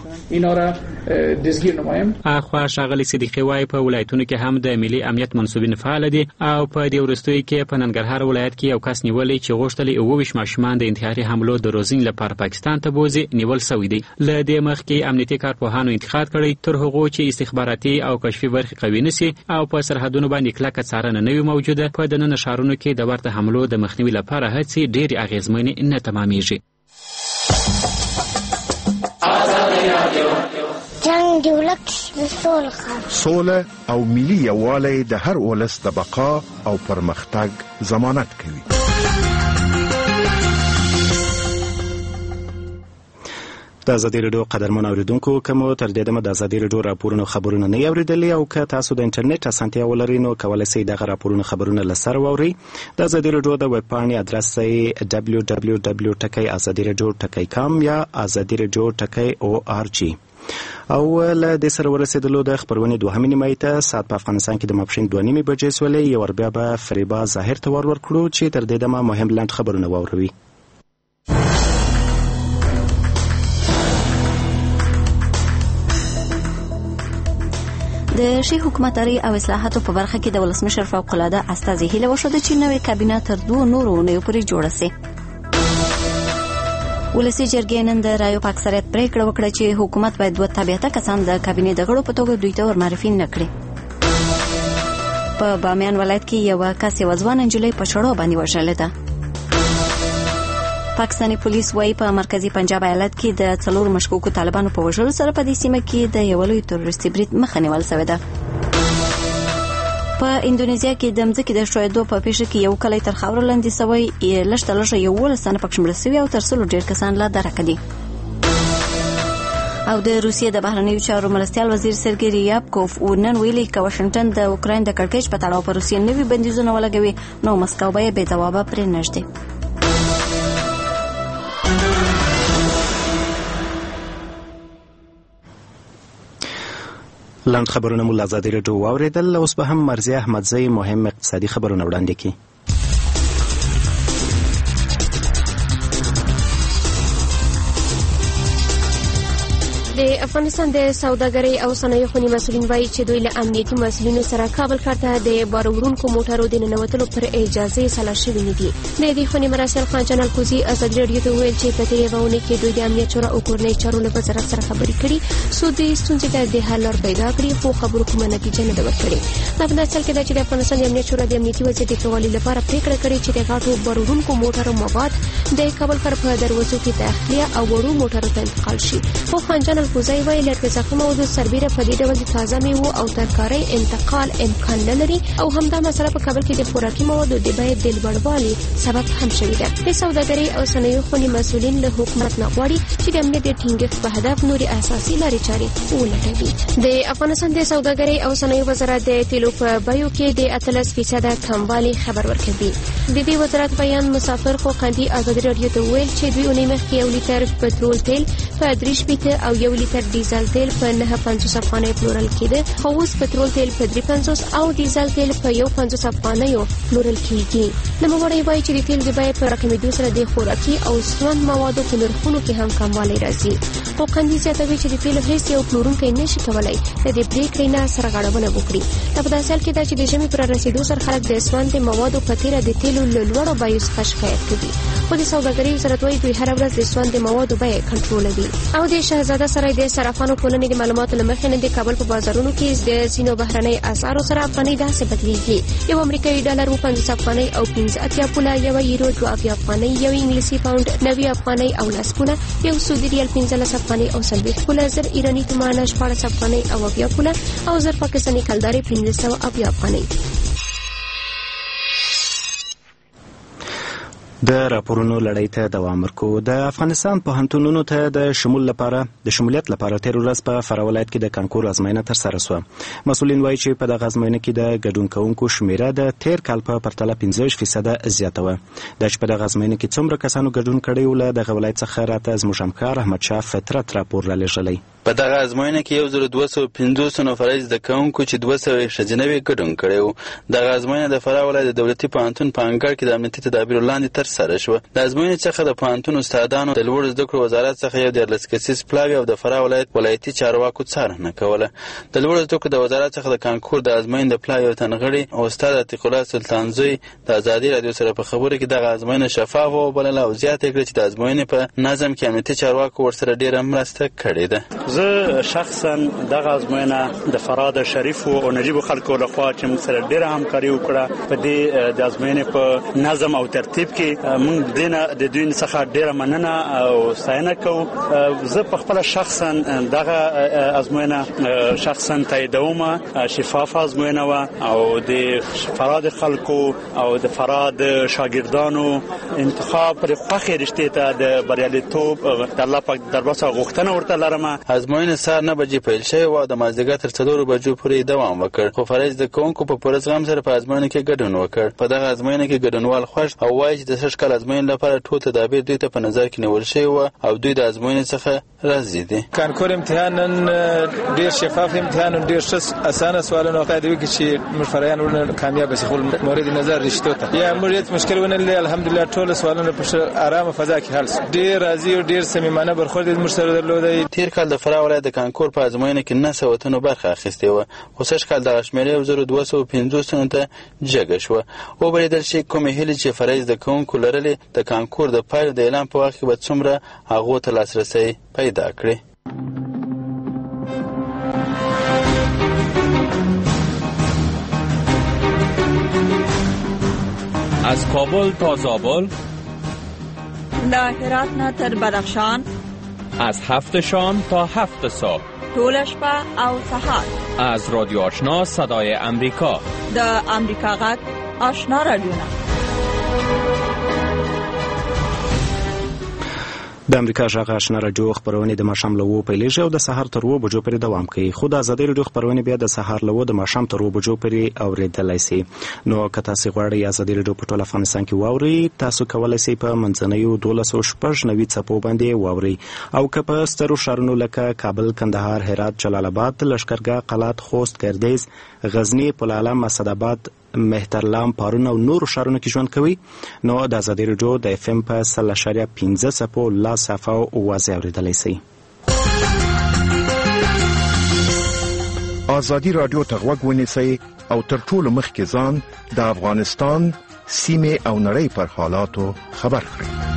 اخوا ښاغلی صدیقی وايي په ولایتونو کې هم د ملي امنیت منسوبین فعال دي او په دې وروستیو کې په ننګرهار ولایت کې یو کس نیولې چې غوښتل یې اووه ویشت ماشومان د انتحاري حملو د روزنې لپاره پاکستان ته بوزي نیول شوی دی. له دې مخکې امنیتي کارپوهانو انتقاد کړی تر هغو چې استخباراتي او کشفي برخې قوي نشي او په سرحدونو باندې کلکه څارنه نه وي موجوده، په دننه ښارونو کې د ورته حملو د مخنیوي لپاره هڅې ډېرې اغېزمنې نه تمامیږي. جنگ دی ولک د سوله سوله او ملي یووالی د هر ولس د بقا او پرمختګ ضمانت کوي. د ازادي راډیو قدرمن اوریدونکو کوم تر دې دمه د ازادي راډیو راپورونو خبرونه نه اوریدلې او که تاسو د انټرنیټ اسانتیا ولرئ نو کولای شئ دغه راپورونو خبرونه لسر واورئ. د ازادي راډیو د ویب پاڼې ادرس یې دبلیو دبلیو دبلیو ډاٹ ازادي راډیو ډاٹ کام یا ازادي راډیو ډاٹ او ار جی. او له دې سره ورسېدلو د خبرونې دوهمې نیمایي ته ساعت په افغانستان کې د ماپښین دوه نیمې بجې سولې یو ور بیا به فریبا ظاهر ته ور ورکړو چې تر دې دمه مهم لنډ خبرونه واوروي. د شي حکومتداري او اصلاحاتو په برخه کې د ولسمشر فوق العاده استازي هیله وشوده چې نوې کابینه تر دوه نورو اونیو پورې جوړه شي. ولسی جرګې نن د رایو په اکثریت پریکړه وکړه چې حکومت باید دوه تابعیته کسان د کابینې د غړو په توګه دوی ته ورمعرفي نه کړي. په بامیان ولایت کې یو کس یو ځوان نجلۍ په چړو باندې وژلې ده. پاکستاني پولیس وايي په مرکزی پنجاب ایالت کې د څلور مشکوکو طالبانو په وژلو سره په دې سیمه کې د یو لوی تروریستي برید مخه نیول شوې ده. په اندونیزیا کې د ځمکې د ښویېدو په پیښه کې یو کلی تر خاورو لاندې شوی، لږ تر لږه یولس تنه پکې مړه شوي او تر سلو ډېر کسان لا درکه دي. او د روسیې د بهرنیو چارو مرستیال وزیر سرګی ریابکوف نن ویلي که واشنګټن د اوکراین د کړکېچ په تړاو په روسیې نوي بندیزونه ولګوي نو مسکو به یې بې ځوابه پرې نه ږدي. لاند خبرونه مو له ازادي راډیو واوریدل. اوس به هم مرضیه احمدزی مهم اقتصادي خبرونه وړاندې کړي. د افغانستان د سوداګرۍ او صنایعو خونې مسؤلین وایي چې دوی له امنیتي مسؤلینو سره کابل ښار ته د باروړونکو موټرو د ننوتلو پر اجازه سلا شوي نه دي. د دې خونې مراسل خان جان الکوزي ازادي راډیو ته وویل چې په تېرې یوه اونۍ کې دوی د امنیت شورا او کورنۍ چارو له وزارت سره خبرې کړي څو د ستونزې ته د حل لار پیدا کړي، خو خبرو کومه نتیجه نه ده ورکړې. دا په داسې حال کې ده چې د افغانستان د امنیت شورا د امنیتي وضعیت د ښه والي لپاره پرېکړه کړې چې د غاټو باروړونکو موټرو مواد د کابل ښار په دروازو کې تخلیه او وړو موټرو ته انتقال شي. خو خان جان الکوزي وایي له ارتزاقي موادو سربیره په دې ډول د تازه میوو او ترکارۍ انتقال امکان نه لري او همدا مسله په کابل کې د خوراکي موادو د بیې د لوړوالي سبب هم شوې ده. د سوداګرۍ او صنایعو خونې مسؤلین له حکومت نه غواړي چې د امنیت د ټینګښت په هدف نورې اساسي لارې چارې ولټوي. د افغانستان د سوداګرۍ او صنایعو وزارت د تیلو په بیو کې د اتلس فیصده کموالی خبر ورکوي. د دې وزارت بیان مسافر خو قندي ازادي راډیو ته ویل چې دوی اونۍ مخکې یو لیټر پټرول تیل په درې شپېته او یو لیټر ډیزل تیل په نهه پنځوس افغانۍ پلورل کېده، خو اوس پټرول تیل په درې پنځوس او ډیزل تیل په یو پنځوس افغانیو پلورل کېږي. نوموړی وایي چې د تیل د بیې په راکمېدو سره د خوراکي او سون موادو په نرخونو کې هم کموالی راځي. خو قندي زیاتوي چې د تیلو هیڅ یو پلورونکی نشي کولی د دې پرېکړې نه سرغړونه وکړي. دا په داسې حال کې ده چې د ژمي پر رسېدو سره خلک د سون د موادو په تیره د تیلو له لوړو بیو څخه شکایت کوي. خو د سوداګرۍ وزارت وایي دوی هره ورځ د سون د موادو بیې کنټرولوي. او د شهزاده سرای د صرافانو ټولنې د معلوماتو له مخې نن د کابل په بازارونو کې د ځینو بهرنۍ اسعارو سره افغانۍ داسې بدلېږي. یو امریکایي ډالر اووه پنځوس افغانۍ او پنځه اتیا پوله، یو یورو دوه اتیا افغانۍ، یو انګلیسي پاونډ نوي افغانۍ او لس پوله، یو سعودي ریال پنځلس افغانۍ او څلوېښت پوله، زر ایراني تومانه شپاړس افغانۍ او اویا پوله او زر پاکستاني کلدارې پنځه سوه اویا افغانۍ. د راپورونو لړۍ ته دوام ورکو. د افغانستان پوهنتونونو ته د شمول لپاره د شمولیت لپاره تیر ورځ په فراه ولایت کې د کانکور ازموینه ترسره شوه. مسؤلین وایي چې په دغه ازموینه کې د ګډون کوونکو شمیره د تیر کال په پرتله پنځه ویشت فیصده زیاته وه. دا چې په دغه ازموینه کې څومره کسانو ګډون کړی و، له دغه ولایت څخه راته زموږ همکار احمدشاه فطرت راپور رالیږلی. په دغه ازموینه کې یو زر دوه سوه پنځوس نفر زده کوونکو چې دوه سوه ښځینه ګډون کړی و. دغه ازموینه د فراه ولایت د دولتي پوهنتون په انګړ کې د امنیتي تدابیرو لاندې ترسره شوه. د ازموینې څخه د پوهنتون استادانو د لوړو زده کړو وزارت څخه یو دیارلس کسیز پلاوي او د فراه ولایت ولایتي چارواکو څارنه کوله. د لوړو زده کړو د وزارت څخه د کانکور د ازموینې د پلاوي او تنغړي استاد عتیق الله سلطان زوی د ازادي رادیو سره په خبرو کې دغه ازموینه شفاف وبلله او زیاته کړه چې د ازموینې په نظم کې امنیتي چارواکو ورسره ډیره مرسته کړې ده. زه شخصا دغه ازموینه د فراه د شریفو او نجیبو خلکو لخوا چې موږ سره ډیره همکاري وکړه په دې د ازموینې په نظم او ترتیب کې موږ دینه د دوی څخه ډیره مننه او ستاینه کوو. زه په خپل شخصا دغه ازموینه شخصا تاییدوم. شفافه ازموینه و او د فراه د خلکو او د فراه د شاګردانو انتخاب پر خوښې رشتې ته د بریالیتوب د الله پاک دربار څخه غوښتنه ورته لرم. ازموینه سهار نه بجې پیل شوې وه او د مازدیګر تر څلورو بجو پورې دوام وکړ، خو فراه زده کوونکو په پوره زغم سره په ازموینه کې ګډون وکړ. په دغه ازموینه کې ګډونوال خوښ او وایي چې د سږ کال ازموینې لپاره ټول تدابیر دوی ته په نظر کې نیول شوي وو او دوی د ازموینې څخه راضي دي. کانکور امتحان نن ډېر شفاف امتحان او ډېر ښه اسانه سوالونه وکړي دوی چې موږ فرایان ورنه کامیاب شي. خپل مورد نظر رښتو ته یا موږ هیڅ مشکل ونه لري. الحمدلله ټول سوالونه په آرامه فضا کې حل شو. ډېر راضي او ډېر صمیمانه برخورد موږ سره درلودی. تیر کال د فراه ولایت د کانکور په ازموینه کې نه سوه تنو برخه اخیستې وه، خو سږ کال دغه شمېره یو زر دوه سوه پنځوس تنو ته جګه شوه. وبریدل شي کومې هیلې چې فراه زده کوونکو لرلې د کانکور د پایلو د اعلان په وخت کې به څومره هغو ته لاسرسی پیدا کړي. از کابل تا زابل، له هرات نه تر بدخشان، از هفت شام تا هفت صبح، ټول شپه او سهار. از رادیو آشنا صدای امریکا، د امریکا غږ آشنا رادیو. د امریکا غږ آشنا راډیو خبرونه د ماښام له اوه پیلېږي او د سهار تر اوه بجو پورې دوام کوي، خو د ازادي راډیو خبرونه بیا د سهار له اوه د ماښام تر اوه بجو پورې اورېدلای شي. نو که تاسو غواړئ ازادي راډیو په ټول افغانستان کې واورئ، تاسو کولی شئ په منځنیو دولس سوه شپږ نوي څپو باندې واورئ، او که په سترو ښارونو لکه کابل، کندهار، هرات، جلال آباد، لښکرګاه، قلات، خوست، ګردیز، غزني، پلعلم، اسداباد، مهترلام، پارون او نورو ښارونو کې ژوند کوي، نو د ازادي راډیو د اف ام په سل اشاریه پنځه څپو لا صفه او واضح اورېدلی شئ. ازادي راډیو ته غوږ ونیسئ او تر ټولو مخکې ځان د افغانستان سیمې او نړۍ پر حالاتو خبر کړئ.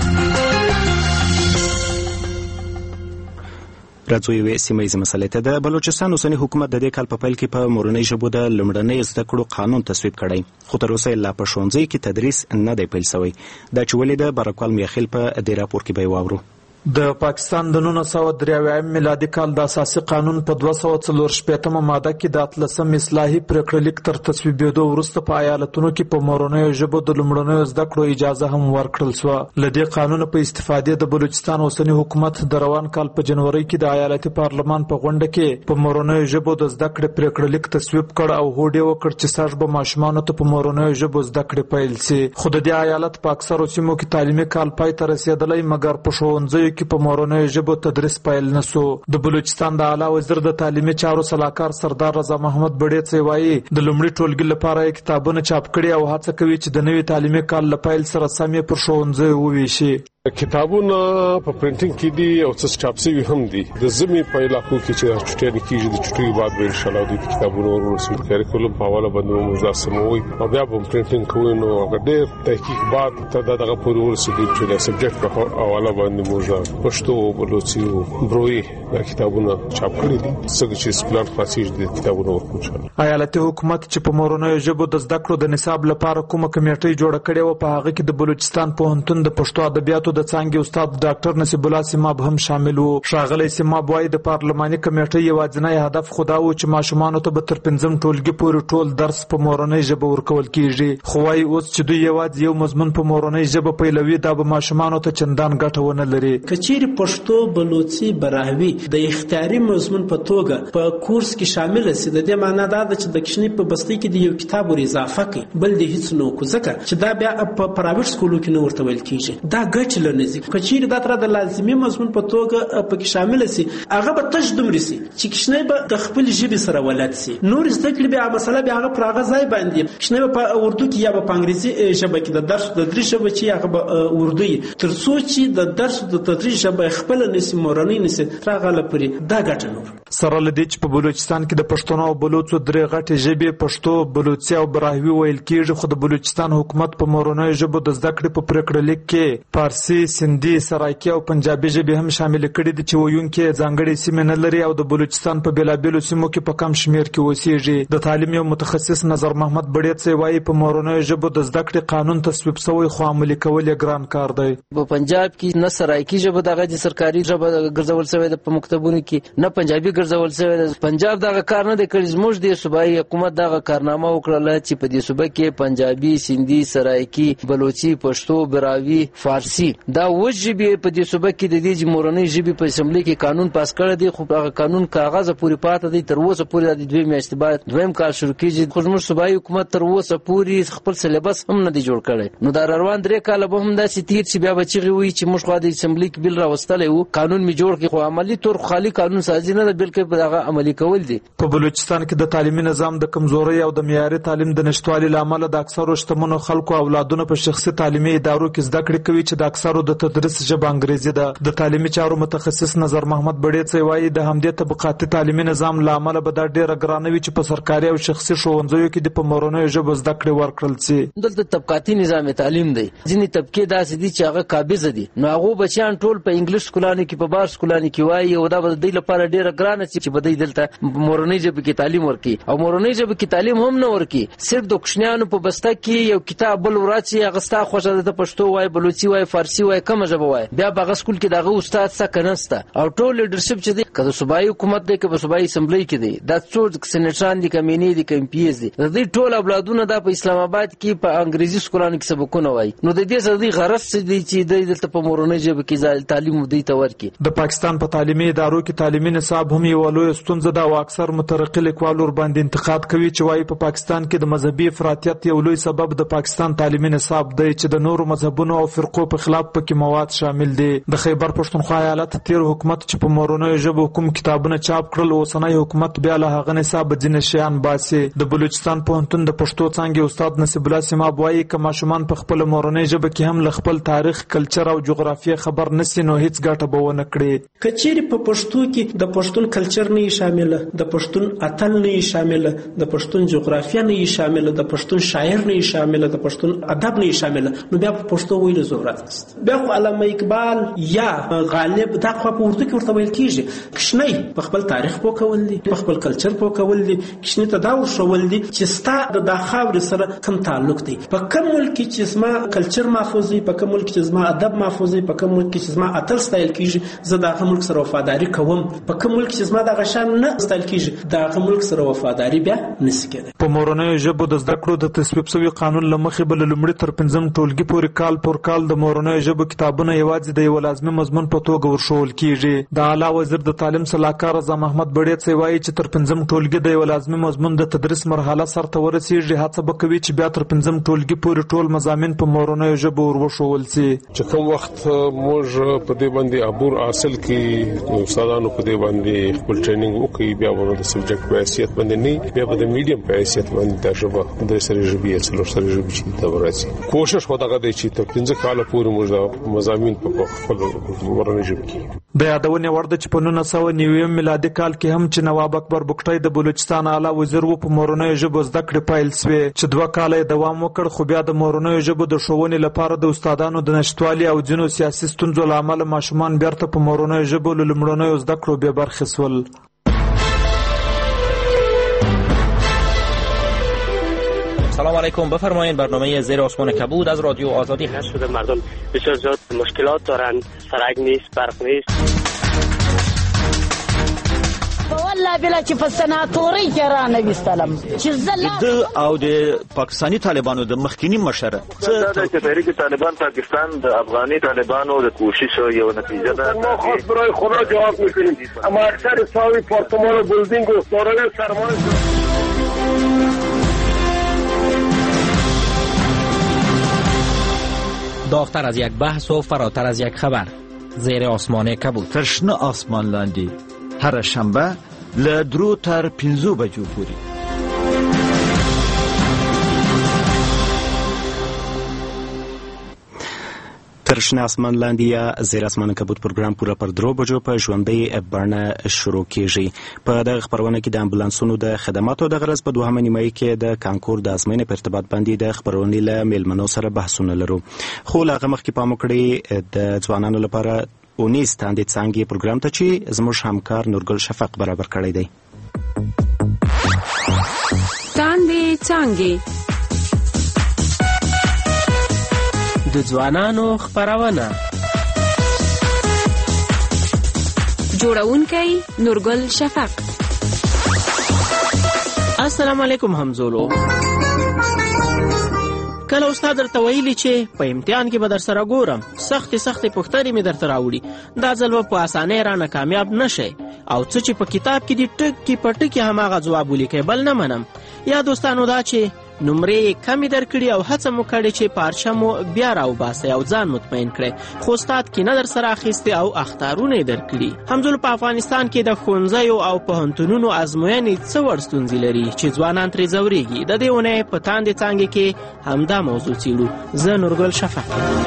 راځو یوې سیمه ییزې مسلې ته. د بلوچستان اوسنی حکومت د دې کال په پیل کې په مورنۍ ژبو د لومړنۍ زده کړو قانون تصویب کړی، خو تر اوسه لا په ښوونځیو کې تدریس نه دی پیل شوی. دا چې ولې د برکوال میخیل په دې راپور کې به یې واورو. د پاکستان د نولس سوه درې اویایم میلادي کال د اساسي قانون په دوه سوه څلور شپېتمه ماده کې د اتلسم اصلاحي پریکړه لیک تر تصویبېدو وروسته په ایالتونو کې په مورنیو ژبو د لومړنیو زده کړو اجازه هم ورکړل شوه. له دې قانون په استفادې د بلوچستان اوسنی حکومت د روان کال په جنوري کې د ایالتي پارلمان په غونډه کې په مورنیو ژبو د زده کړې پریکړه لیک تصویب کړ او هوډ یې وکړ چې سږ به ماشومانو ته په مورنیو ژبو زده کړې پیل شي. خو د دې ایالت په اکثرو سیمو کې تعلیمي کال پای ته رسېدلی، مګر په ښوونځیو کې په مورنیو ژبو تدریس پیل نسو. د بلوچستان د اعلی وزیر د تعلیمي چارو سلاکار سردار رضا محمد بډیڅ وایي د لومړي ټولګي لپاره کتابونه چاپ کړي او هڅه کوي چې د نوي تعلیمي کال له پیل سره سم یې پر ښوونځیو وویشي. کتابونه په پرنټینګ کې دي او څه چاپ شوي هم دي. د زمي په علاقو کې چې چټیانې کېږي د چټیو بعد به انشاءالله دوی کتابونه ورسوي. کریکولم په حواله باندې موږ دا سموي او بیا به پرنټینګ کوو. نو هغه ډېر تحقیق بعد ته دغه پورې ورسېږي چې د سبجیکټ په حواله باندې موږ پښتو او بلوچي او بروي دا کتابونه چاپ کړي دي. څنګه چې سکولار خاصیږي د کتابونو ورکوم. ایالتي حکومت چې په مورنیو ژبو د زده کړو د نصاب لپاره کومه کمیټه جوړه کړې و، په هغه کې د بلوچستان پوهنتون د پښتو ادبیاتو د څانګې استاد ډاکټر نصیب الله سیماب هم شامل وو. ښاغلی سیماب وایي د پارلماني کمیټې یوازینی هدف خو دا و چې ماشومانو ته به تر پنځم ټولګي پورې ټول درس په مورنۍ ژبه ورکول کیږي. خو وایي اوس چې دوی یوازې یو مضمون په مورنۍ ژبه پیلوي، دا به ماشومانو ته چندان ګټه ونه لري. که چیرې پښتو، بلوچي، براهوي د اختیاري مضمون په توګه په کورس کې شامل شي، د دې معنا دا ده چې د کښنی په بستۍ کې د یو کتاب ور اضافه کوي، بل د هیڅ نو کو، ځکه چې دا بیا په پرایویټ سکولو کې نه ورته ویل کیږي. دا ګټه چل نه زی کچیر د تر د لازمي مضمون په توګه پکې شامل سي هغه به تج دومره سي چې کښنه به د خپل ژبې سره ولادت سي نور زده کړې به مسله به هغه پراغه ځای باندې کښنه په اردو کې یا په انګریزي ژبه کې د درس د تدریس ژبه چې هغه به اردو تر څو چې د درس د تدریس ژبه خپل نسی مورنۍ نسی ترغه لپاره دا ګټه نور سره لدی چې په بلوچستان کې د پښتون او بلوچو درې غټې ژبې پښتو بلوچي او براهوي ویل کېږي خو د بلوچستان حکومت په مورنۍ ژبه د زده کړې په پریکړه لیک کې فارسی سندي سرایکي او پنجابي ژبې هم شامل کړي دي چې ویونکي ځانګړي سیمې نه لري او د بلوچستان په بېلابېلو سیمو کې په کم شمیر کې اوسېږي د تعلیم یو متخصص نظر محمد بړیڅ وايي په مورنۍ ژبه د زده کړې قانون تصویب شوی خو عملي کول یې ګران کار دی په پنجاب کې نه سرایکي ژبه دغه د سرکاري ژبه ګرځول شوی د په مکتبونو کې نه پنجابي ګرځول شوی د پنجاب دغه کار نه دی کړی زموږ د صوبایي حکومت دغه کارنامه وکړه چې په دې صوبه کې پنجابي سندي سرایکي بلوچي پښتو براوي فارسی دا وجبې په دې صوبه کې د دې مورنۍ ژبې په اسمبلی کې قانون پاس کړی دی خو هغه قانون کاغذ پورې پاتې دی تر اوسه پورې د دوی میاشتې بعد دویم کال شروع کیږي خو زموږ صوبایي حکومت تر اوسه پورې خپل سلیبس هم نه دی جوړ کړی نو دا روان درې کاله به هم داسې تیر چې بیا به چغې وي چې موږ خو د اسمبلی کې بل راوستلی وو قانون مې جوړ کړي خو عملي طور خالي قانون سازي نه ده بلکې په دغه عملي کول دي په بلوچستان کې د تعلیمي نظام د کمزوري او د معیاري تعلیم د نشټوالي لامل د اکثرو شتمنو خلکو اولادونه په شخصي تعلیمي ادارو کې زده کړې کوي چې د اکثرو د تدریس ژبه انګریزي ده د تعلیمي چارو متخصص نظر محمد بړیڅ وايي د همدې طبقاتي تعلیمي نظام لامل به دا ډیره ګرانه وي چې په سرکاري او شخصي ښوونځیو کې د په مورنۍ ژبه زده کړې ورکړل شي دلته طبقاتي نظام تعلیم دی ځینې طبقې داسې دي چې هغه قابض دي نو هغه بچیان ټول په انګلیش سکولانو کې په بار سکولانو کې وایي او دا به د لپاره ډیره ګرانه چې به دلته مورنۍ ژبه کې تعلیم ورکړي او مورنۍ ژبه کې تعلیم هم نه ورکړي صرف د کوشنیانو په بسته کې یو کتاب بل وراتي هغه ستا خوښه ده پښتو وای بلوچي وای فارسی وای کومه ژبه وای بیا په سکول کې دغه استاد څخه نسته او ټول لیډرشپ چې دی کله صوبایي حکومت دی کله صوبایي اسمبلی کې دی دا څو سېنیټران دي کمینی دي کم پی ایس دي د دې ټول اولادونه د په اسلام آباد کې په انګریزي سکولانو کې سبقونه وای نو د دې سره دی غرض دی چې دلته په مورنۍ ژبه کې تعلیم دی ته ورکړي د پاکستان په تعلیمي ادارو کې تعلیمي نصاب هم یو لوی ستونزه ده او اکثر مترقي لیکوال ور باندې انتقاد کوي چې وايي په پاکستان کې د مذهبي افراطیت یو لوی سبب د پاکستان تعلیمي نصاب دی چې د نورو مذهبونو او فرقو په خلاف پکې مواد شامل دي د خیبر پښتونخوا ایالت تیر حکومت چې په مورنۍ ژبه کوم کتابونه چاپ کړل اوسنۍ حکومت بیا له هغه نصاب ځینې شیان باسي د بلوچستان پوهنتون د پښتو څانګې استاد نصیب الله سیماب وايي که ماشومان په خپل مورنۍ ژبه کې هم له خپل تاریخ کلچر او جغرافیه خبر نسی نو هیڅ ګټه به ونه کړي کچېری په پښتو کې د پښتون کلچر نه شامل د پښتون اتل نه شامل د پښتون جغرافیه نه شامل د پښتون شاعر نه شامل د پښتون ادب نه شامل نو بیا په پښتو ویل ضرورت است بیا خو علامه اقبال یا غالب دا خو په اردو کې ورته ویل کیږي کښنی په خپل تاریخ پوه کول دي په خپل کلچر پوه کول دي کښنی ته دا ورشول دي چې ستا د داخاور سره کوم تعلق دی په کوم ملک چې زما کلچر محفوظ وي په کوم ملک چې زما ادب محفوظ وي په کوم ملک چې زما اتل ستایل کیږي زه د هغه ملک سره وفاداری کوم په کوم ملک چې زما د غشان نه ستایل کیږي د هغه ملک سره وفاداری بیا نشي کېدای په مورنۍ ژبه د زده کړو د تصویب شوی قانون لمخې بل لومړی تر پنځم ټولګي پورې کال پر کال د مورنۍ ژبه کتابونه یوازې د یو لازمي مضمون په توګه ورښول کیږي د اعلی وزیر د تعلیم صلاحکار رضا محمد بړیڅ وايي چې تر پنځم ټولګي د یو لازمي مضمون د تدریس مرحله سرته ورسیږي هڅه به کوي چې بیا تر پنځم ټولګي پورې ټول مضامین په مورنۍ ژبه ورښول شي چې کوم وخت موږ په دې باندې عبور حاصل کی استادانو په دې باندې خپل ټریننګ وکړي بیا ورته د سبجیکټ په حیثیت باندې نه بیا په میډیم په حیثیت باندې د ژبه د سره ژبې څلور سره ژبې چې ته ورسي کوشش وکړه د چې تر پنځه کال پورې موږ مضامین په خپل مورنۍ ژبه کې د یادونې وړ ده چې په نولس سوه نوي میلادي کال کې هم چې نواب اکبر بګټی د بلوچستان اعلی وزیر و په مورنۍ ژبه زده کړې پیل شوې چې دوه کاله یې دوام وکړ خو بیا د مورنۍ ژبه د ښوونې لپاره د استادانو د نشټوالي او ځینو سیاسي ستونزو له امله ماشومان بیرته په مورنۍ ژبه له لومړنیو زده کړو بې برخې شول. سلام علیکم، بفرمایید. برنامه زیر آسمان کبود از رادیو آزادی هست. شده مردم بسیار زیاد مشکلات دارند، سرک نیست، برق نیست. والله بلا چې په سناتوري کې را نویستلم چې د او د پاکستانی طالبانو د مخکینی مشره دا د تحریک طالبان پاکستان د افغاني طالبانو د کوشش یو نتیجه ده. ما خاص برای خدا جواب میکنیم اما اکثر ساوی پارتمان و بلدینگ و دارای سرمایه داغتر از یک بحث و فراتر از یک خبر. زیر آسمان کبود. تر شنه آسمان لاندې هر شنبه له درو تر پنځو بجو پورې. تر شنه اسمان لاندې یا زیر اسمان کبود پروګرام پوره پر درو بجو په ژوندۍ بڼه شروع کیږي. په دغه خبرونه کې د امبولانسونو د خدماتو د غرض په دوهمه نیمایي کې د کانکور د ازموینې په ارتباط باندې د خبرونې له میلمنو سره بحثونه لرو. خو له هغه مخکې پام وکړئ د ځوانانو لپاره اونیز تاندې څانګې پروګرام ته چې زموږ همکار نورګل شفق برابر کړی دی. تاندې څانګې د ځوانانو خبرونه جوړونکی نورګل شفق. السلام علیکم همزولو. کله استاد درته ویلي چې په امتحان کې به در سره ګورم، سختې سختې پوښتنې مې درته راوړي، دا ځل به په اسانۍ رانه کامیاب نه شئ، او څه چې په کتاب کې دي ټکي په ټکي هماغه ځواب ولیکئ، بل نه منم. یا دوستانو دا چې نمرې کمې درکړي او هڅه مو کړې چې پارچه مو بیا راوباسئ او ځان مطمئن کړئ، خو استاد کینه در سره اخیستې او اخطارونه یې درکړي. همزولو په افغانستان کې د ښوونځیو او پوهنتونونو ازموینې څه وړ ستونزې لري چې ځوانان ترې ځورېږي. د دې اونۍ په تاندې څانګې کې همدا موضوع څېړو. زه نورګل شفق.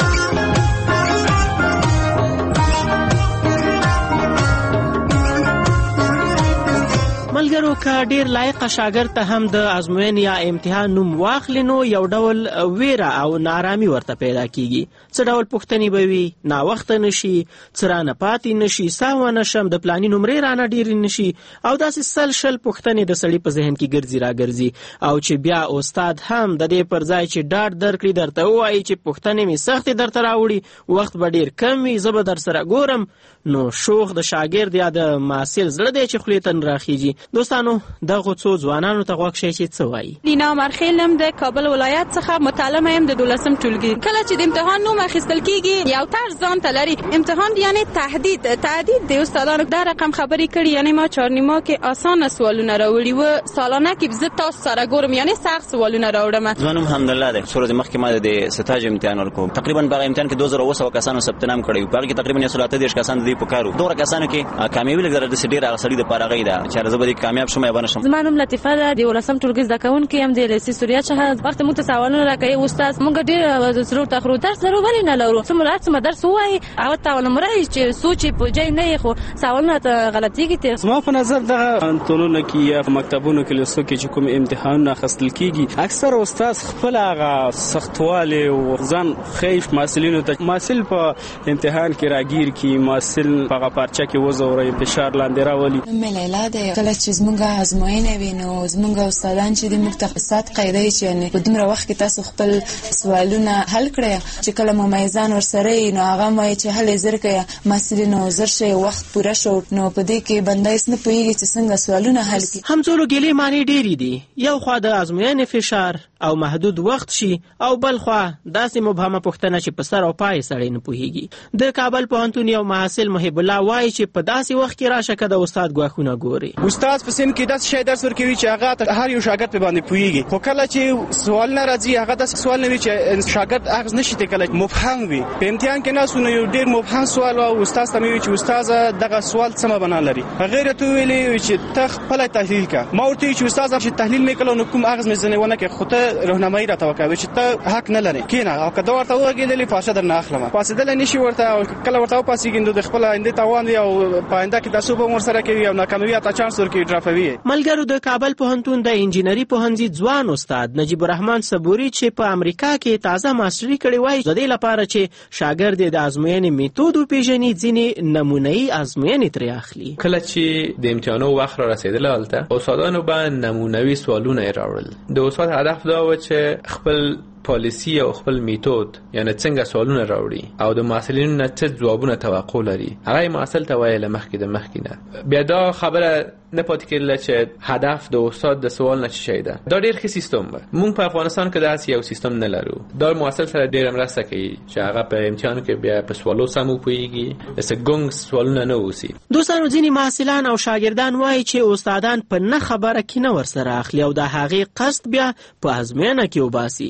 ملګرو که ډیر لایق شاګرد ته هم د ازموینې یا امتحان نوم واخلي نو یو ډول ویره او نارامي ورته پیدا کیږي. څه ډول پوښتنې به وي، ناوخته نشي، څه رانه پاتې نشي، ساه ونه شم، د پلاني نمرې رانه ډېرې نشي، او داسې سل شل پوښتنې د سړي په ذهن کې ګرځي راګرځي، او چې بیا استاد هم د دې پر ځای چې ډاډ درکړي درته ووایي چې پوښتنې مې سختې درته راوړي، وخت به ډېر کم وي، زه به در سره ګورم، نو شوخ د شاګرد یا د محصل زړه دی چې خولې ته راخیږي. دوستانو دغه څو ځوانانو ته غوږ شئ چې څه وایي. لینا مرخیلم د کابل ولایت څخه متعلمه یم د دولسم ټولګي. کله چې د امتحان نوم اخیستل کیږي یو طرز ځان ته لري. امتحان یعنی تهدید تهدید د استادانو دا رقم خبرې کړي، یعنی ما چهارنیما کې اسانه سوالونه راوړي و، سالانه کې زه تاسو سره ګورم یعنی سخت سوالونه راوړم. زمونږ الحمدلله د څو ورځې مخکې ما د ستاج امتحان ورکوم. تقریبا په امتحان کې دوه زره اوه سوه کسانو ثبت نام کړی و، په هغه کې تقریبا یو سل اته دېرش کسان د دې په کارو. دوه کسانو کې کامیابي لګره د سډیر هغه سړي د پاره غي دا چې زه به کامیاب شوم یا باندې شم. زما نوم لطیفه ده، د ولسم ټولګي زده کوونکې یم د لیسې سوریه څخه. وخت موږ ته سوالونه راکوي استاد، موږ ډېر ضرور تخرو درس لرو ولې نه لرو، څه مراد څه درس وایي او تاول مرای چې سوچ په ځای نه خو سوالونه ته غلطيږي. ته زما په نظر دغه انټونونه کې یا مکتبونو کې لسو کې چې کوم امتحانونه اخیستل کیږي اکثر استاد خپل هغه سختواله او ځان خیف مسلینو ته مسل په امتحان کې راګیر کی مسل په پارچه کې وزوري فشار لاندې راولي. ملیلا ده کله چې زمونږ ازموینه وینو زمونږ استادان چې د مختصات قاعده چې یعنی په دومره وخت کې تاسو خپل سوالونه حل کړئ چې کله ممیزان ورسره نو هغه مې چې حل زر کړئ مسلینو زر شي وخت پوره شو نو په دې کې بندای نه پوهیږي چې څنګه سوالونه حل کړي. همزولو ګلې معنی ډېری دي، یو خوا د ازموینې فشار او محدود وخت شي او بل خوا داسې مبهمه پوښتنه چې په سر او پای سړی نه پوهیږي. د کابل پوهنتون یو محصل محب الله وایي چې په داسې وخت کې راشه که د استاد ګواښونه ګوري. استاد په سین کې داسې شی درس ورکوي چې هغه هر یو شاګرد په باندې پوهیږي، خو کله چې سوال نه راځي هغه داسې سوال نه وي چې شاګرد اخذ نشي کولای، مبهم وي. په امتحان کې نه سونه یو ډېر مبهم سوال او استاد ته وی چې استاد دغه سوال څه معنی لري، غیر ته ویلي چې ته خپل تحلیل کا. ما ورته چې استاد چې تحلیل میکلو نو کوم اخذ مې زنه ونه کې خو ته راهنمایي راته وکړي چې ته حق نه لري کینه او کله ورته وګیدلې پاسه در نه اخلم پاسدل نشي ورته کله ورته پاسیګیندو د خپل آینده توان دی او پاینده کې تاسو به مور سره کوي او ناکامي تا چانس ورکوي ډرافوي. ملګرو د کابل پوهنتون د انجینری پوهنځي ځوان استاد نجیب الرحمن صبوري چې په امریکا کې تازه ماستري کړی وای د دې لپاره چې شاګرد د ازموینې میتود پیژني ځینې نمونه‌ای ازموینې ترې اخلي. کله چې د امتحانو وخت را رسیدل هلته استادانو به نمونوي سوالونه راوړل. د استاد هدف دا و چې خپل پالیسی او خپل میتود یعنی څنګه سوالونه راوړي او د محصلینو نه څه ځوابونه توقع لري هغه محصل ته وایي لمخکې د مخکې نه. بیا دا خبره نه پاتې کېدله چې هدف د استاد د سوال نه چی ده. دا ډېر ښه سیستم و. موږ په افغانستان کې داسې یو سیستم نه لرو. دا محصل سره ډېره مرسته کوي چې هغه په امتحان کې بیا په سوالو سم وپوهېږي، داسې ګونګ سوالونه نه اوسي. دوستانو ځینې محصلان او شاګردان وایي چې استادان په نه خبره کینه ورسره اخلي او د هغې قصد بیا په ازموینه کې وباسي.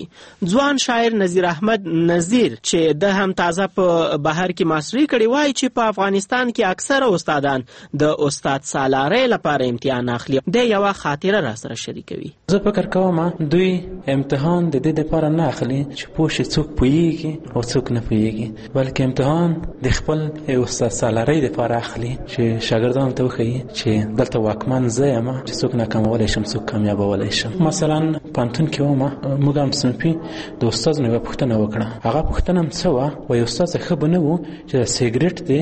ځوان شاعر نذیر احمد نذیر چې د هم تازه په بهر کې ماستري کړي وایي چې په افغانستان کې اکثره استادان د استاد سالارۍ لپاره امتحان اخلي. د یو خاطره را سره شریکوي. زه فکر کوم دوی امتحان د دې لپاره نه اخلي چې پوه شي څوک پوهیږي او څوک نه پوهیږي، بلکې امتحان د خپل استاد سالارۍ لپاره اخلي چې شاګردانو ته وښيي چې دلته واکمن زه یم چې څوک ناکامولی شم څوک کامیابولی شم. مثلا پوهنتون کې وم، موږ هم صنفي د استاد نه یوه پوښتنه وکړه. هغه پوښتنه هم څه وه؟ وایي استاد ښه به نه و چې د سیګرټ دی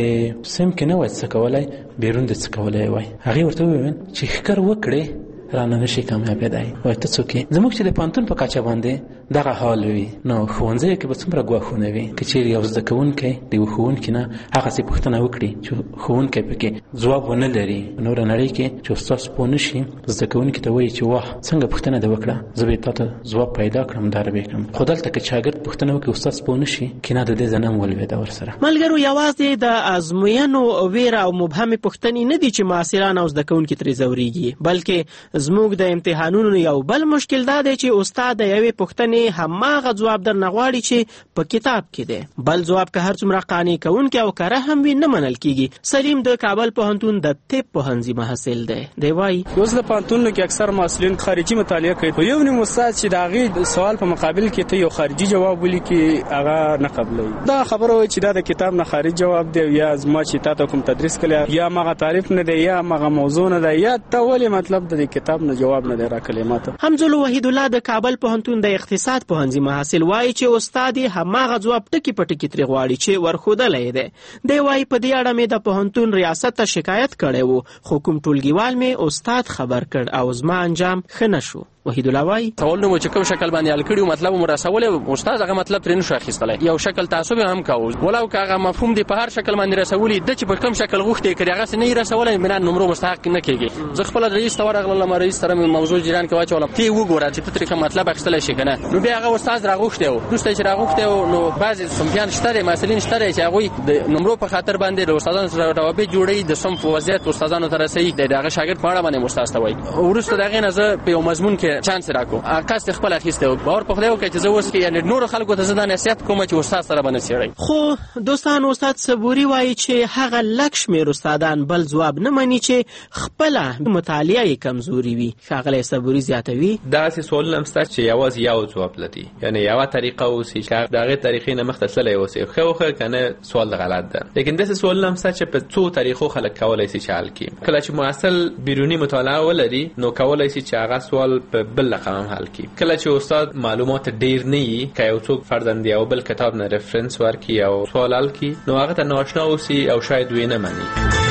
د سیم کې نه وای څه کولی، بیرون دې څه کولی وای. هغې ورته وویل چې ښکر وکړې رانه نشي کامیابېدای. وایي ته څوک یې؟ زموږ چې د پوهنتون په کچه باندې دغه حال وي، نو ښوونځیو کې به څومره ګواښونه وي که چېرې یو زده کوونکی د یوه ښوونکي نه هغسې پوښتنه وکړي چې ښوونکی پکې ځواب ونه لري. نوره نړۍ کې چې استاد پوه نه شي، زده کوونکي ته وایي چې واه څنګه پوښتنه دې وکړه، زه به تا ته ځواب پیدا کړم، دا به کړم. خو دلته که شاګرد پوښتنه وکړي استاد پوه نه شي، کینه د دې ځای نه ولوېده ورسره. ملګرو، یوازې د ازموینو ویره او مبهمې پوښتنې نه دي چې محصلان او زده کوونکي ترې ځورېږي، بلکې زموږ د امتحانونو یو بل مشکل دا دی چې استاد د یوې پوښتنې هماغه ځواب درنه غواړي چې په کتاب کې دی، بل ځواب که هر څومره قانع کوونکی او کره هم وي نه منل کیږي. سلیم د کابل پوهنتون د طب پوهنځي محصل دی. دی وایي اوس د پوهنتونونو کې اکثر محصلین خارجي مطالعه کوي، خو یو نیم استاد چې د هغې سوال په مقابل کې ته یو خارجي جواب ولیکي هغه نه قبلوي. دا خبره وایي چې دا د کتاب نه خارج جواب دی، یا زما چې تا ته کوم تدریس کړی یا مغه تعریف نه دی یا مغه موضوع نه دی یا ته ولې مطلب د کتاب نه جواب نه دی راکړی ماته. حمزه وحید الله د کابل پوهنتون د اقتصاد پوهنځي محصل وایي چې استاد هماغه ځواب ټکي په ټکي ترې غواړي چې ورښودلی دی. دی وایي په دې اړه مې د پوهنتون ریاست ته شکایت کړی و، خو کوم ټولګیوال مې استاد خبر کړ او زما انجام ښه نه شو. وحید الله وایي سوالونه مو چې کوم شکل باندې حل کړي مطلب مو رسولې، استاد هغه مطلب ترې نشو اخیستلی. یو شکل تعصب هم کاوه، ولو که هغه مفهوم دی په هر شکل باندې رسولي، د چې په کوم شکل غوښتې کړي هغه نه یې رسولی، بنا نمرو مستحق نه کېږي. زه خپله رئیس ته ورغلم، رئیس سره مې موضوع جریان کې واچولم، ته یې وګوره چې ته ترې کوم مطلب اخیستلی شي که نه. نو بیا هغه استاد راغوښتی و، وروسته چې راغوښتی و نو بعضې صنفیان شته دی، محصلین شته دی چې هغوی د نمرو په خاطر باندې د استادانو سره روابط جوړوي، د صنف وضعیت استادانو ته رسوي، د هغه شاګرد په اړه باندې استاد ته وایي. وروسته د هغې نه زه په یو مضمون کې چانس راکړو، کس خپل اخیستی و. باور په خدای وکړئ چې زه اوس یعنې نورو خلکو ته زه دا نصیحت کوم چې استاد سره به نه څېړئ. خو دوستانو، استاد صبوري وایي چې هغه لږ شمېر استادان بل ځواب نه مني چې خپله مطالعه یې کمزوري وي. ښاغلی صبوري زیاتوي داسې سوالونه هم شته چې یوازې یو ځواب لري، یعنې یوه طریقه اوسي چې د هغې طریقې نه مخته تللی اوسي، ښه وښه که نه سوال غلط ده. لیکن داسې سوالونه هم شته چې په څو طریقو خلک کولی شي چې حل کړي. کله چې محصل بیروني مطالعه ولري نو کولی شي چې هغه سوال په بل رقم هم حل کړي. کله چې استاد معلومات ډیر نه وي، که یو څوک فرضاً د یو بل کتاب نه ریفرنس ورکړي او سوال حل کړي، نو هغه ته ناآشنا اوسي او شاید ویې نه مني.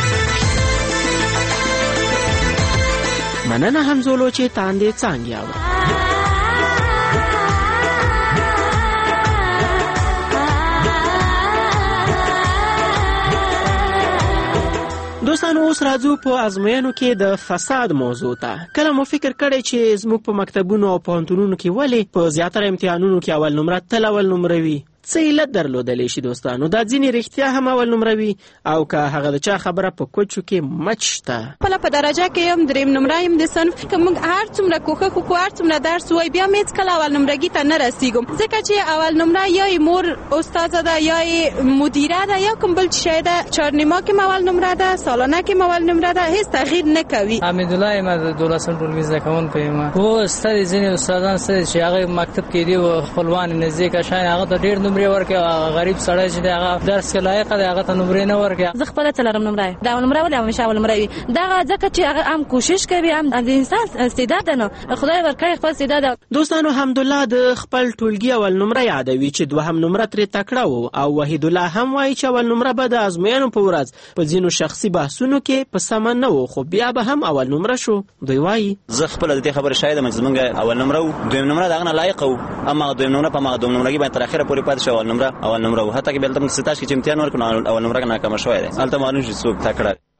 مننه حمزولو چې تاندې څانګې اورئ. دوستانو، اوس راځو په ازموینو کې د فساد موضوع ته. کله مو فکر کړی چې زموږ په مکتبونو او پوهنتونونو کې ولې په زیاتره امتحانونو کې اول نمره تل اول نمره وي؟ څه علت درلودلی شي دوستانو؟ دا ځینې رښتیا هم اول نمره وي او که هغه د چا خبره په کوچو کې مچ شته. خپله په درجه کې یم دریم نمره یم د صنف، که موږ هر څومره کوښښ وکړو، هر څومره درس ووایو، بیا مې هېڅکله اول نمرګي ته نه رسېږم، ځکه چې اول نمره یا یې مور استاده ده یا یې مدیره ده یا کوم بل شی ده. چهارنیما کې م اول نمره ده، سالانه کې م اول نمره ده، هېڅ تغییر نه کوي. حمیدالله یم، د دولسم ټولګي زده کوونکی یم. هو شته دي ځینې استادان شته چې هغه مکتب کې دي او خپلوان یې نزدیکه شیان هغه ته ډېر نمرې ورکوي، غریب سړی چې هغه درس کې لایق دی هغه ته نمرې نه ورکوي. زه خپله څلورم نمره یم، دا اول نمره ولې همیشه اول نمره وي؟ دغه ځکه چې هغه هم کوشش کوي، هم د انسان استعداد ده، نو خدای ورکړی خپل استعداد. دوستانو، حمدالله د خپل ټولګي اول نمره یادوي چې دوهم نمره ترې تکړه و، او وحید الله هم وایي چې اول نمره به د ازموینو په ورځ په ځینو شخصي بحثونو کې په سمه نه و، خو بیا به هم اول نمره شو. دوی وایي زه خپله د دې خبرې شاهد یم چې زموږ اول نمره و، دویم نمره د هغه نه لایق و، اما دویم نمره په هماغه دویم نمرګي باندې تر اخره پورې پاتې شو. اول نمره اول نمره و، حتی که بیا دلته موږ ستاش کې چې امتحان ورکړو اول نمره ناکامه شوی دی، هلته معلوم شي څوک تکړه.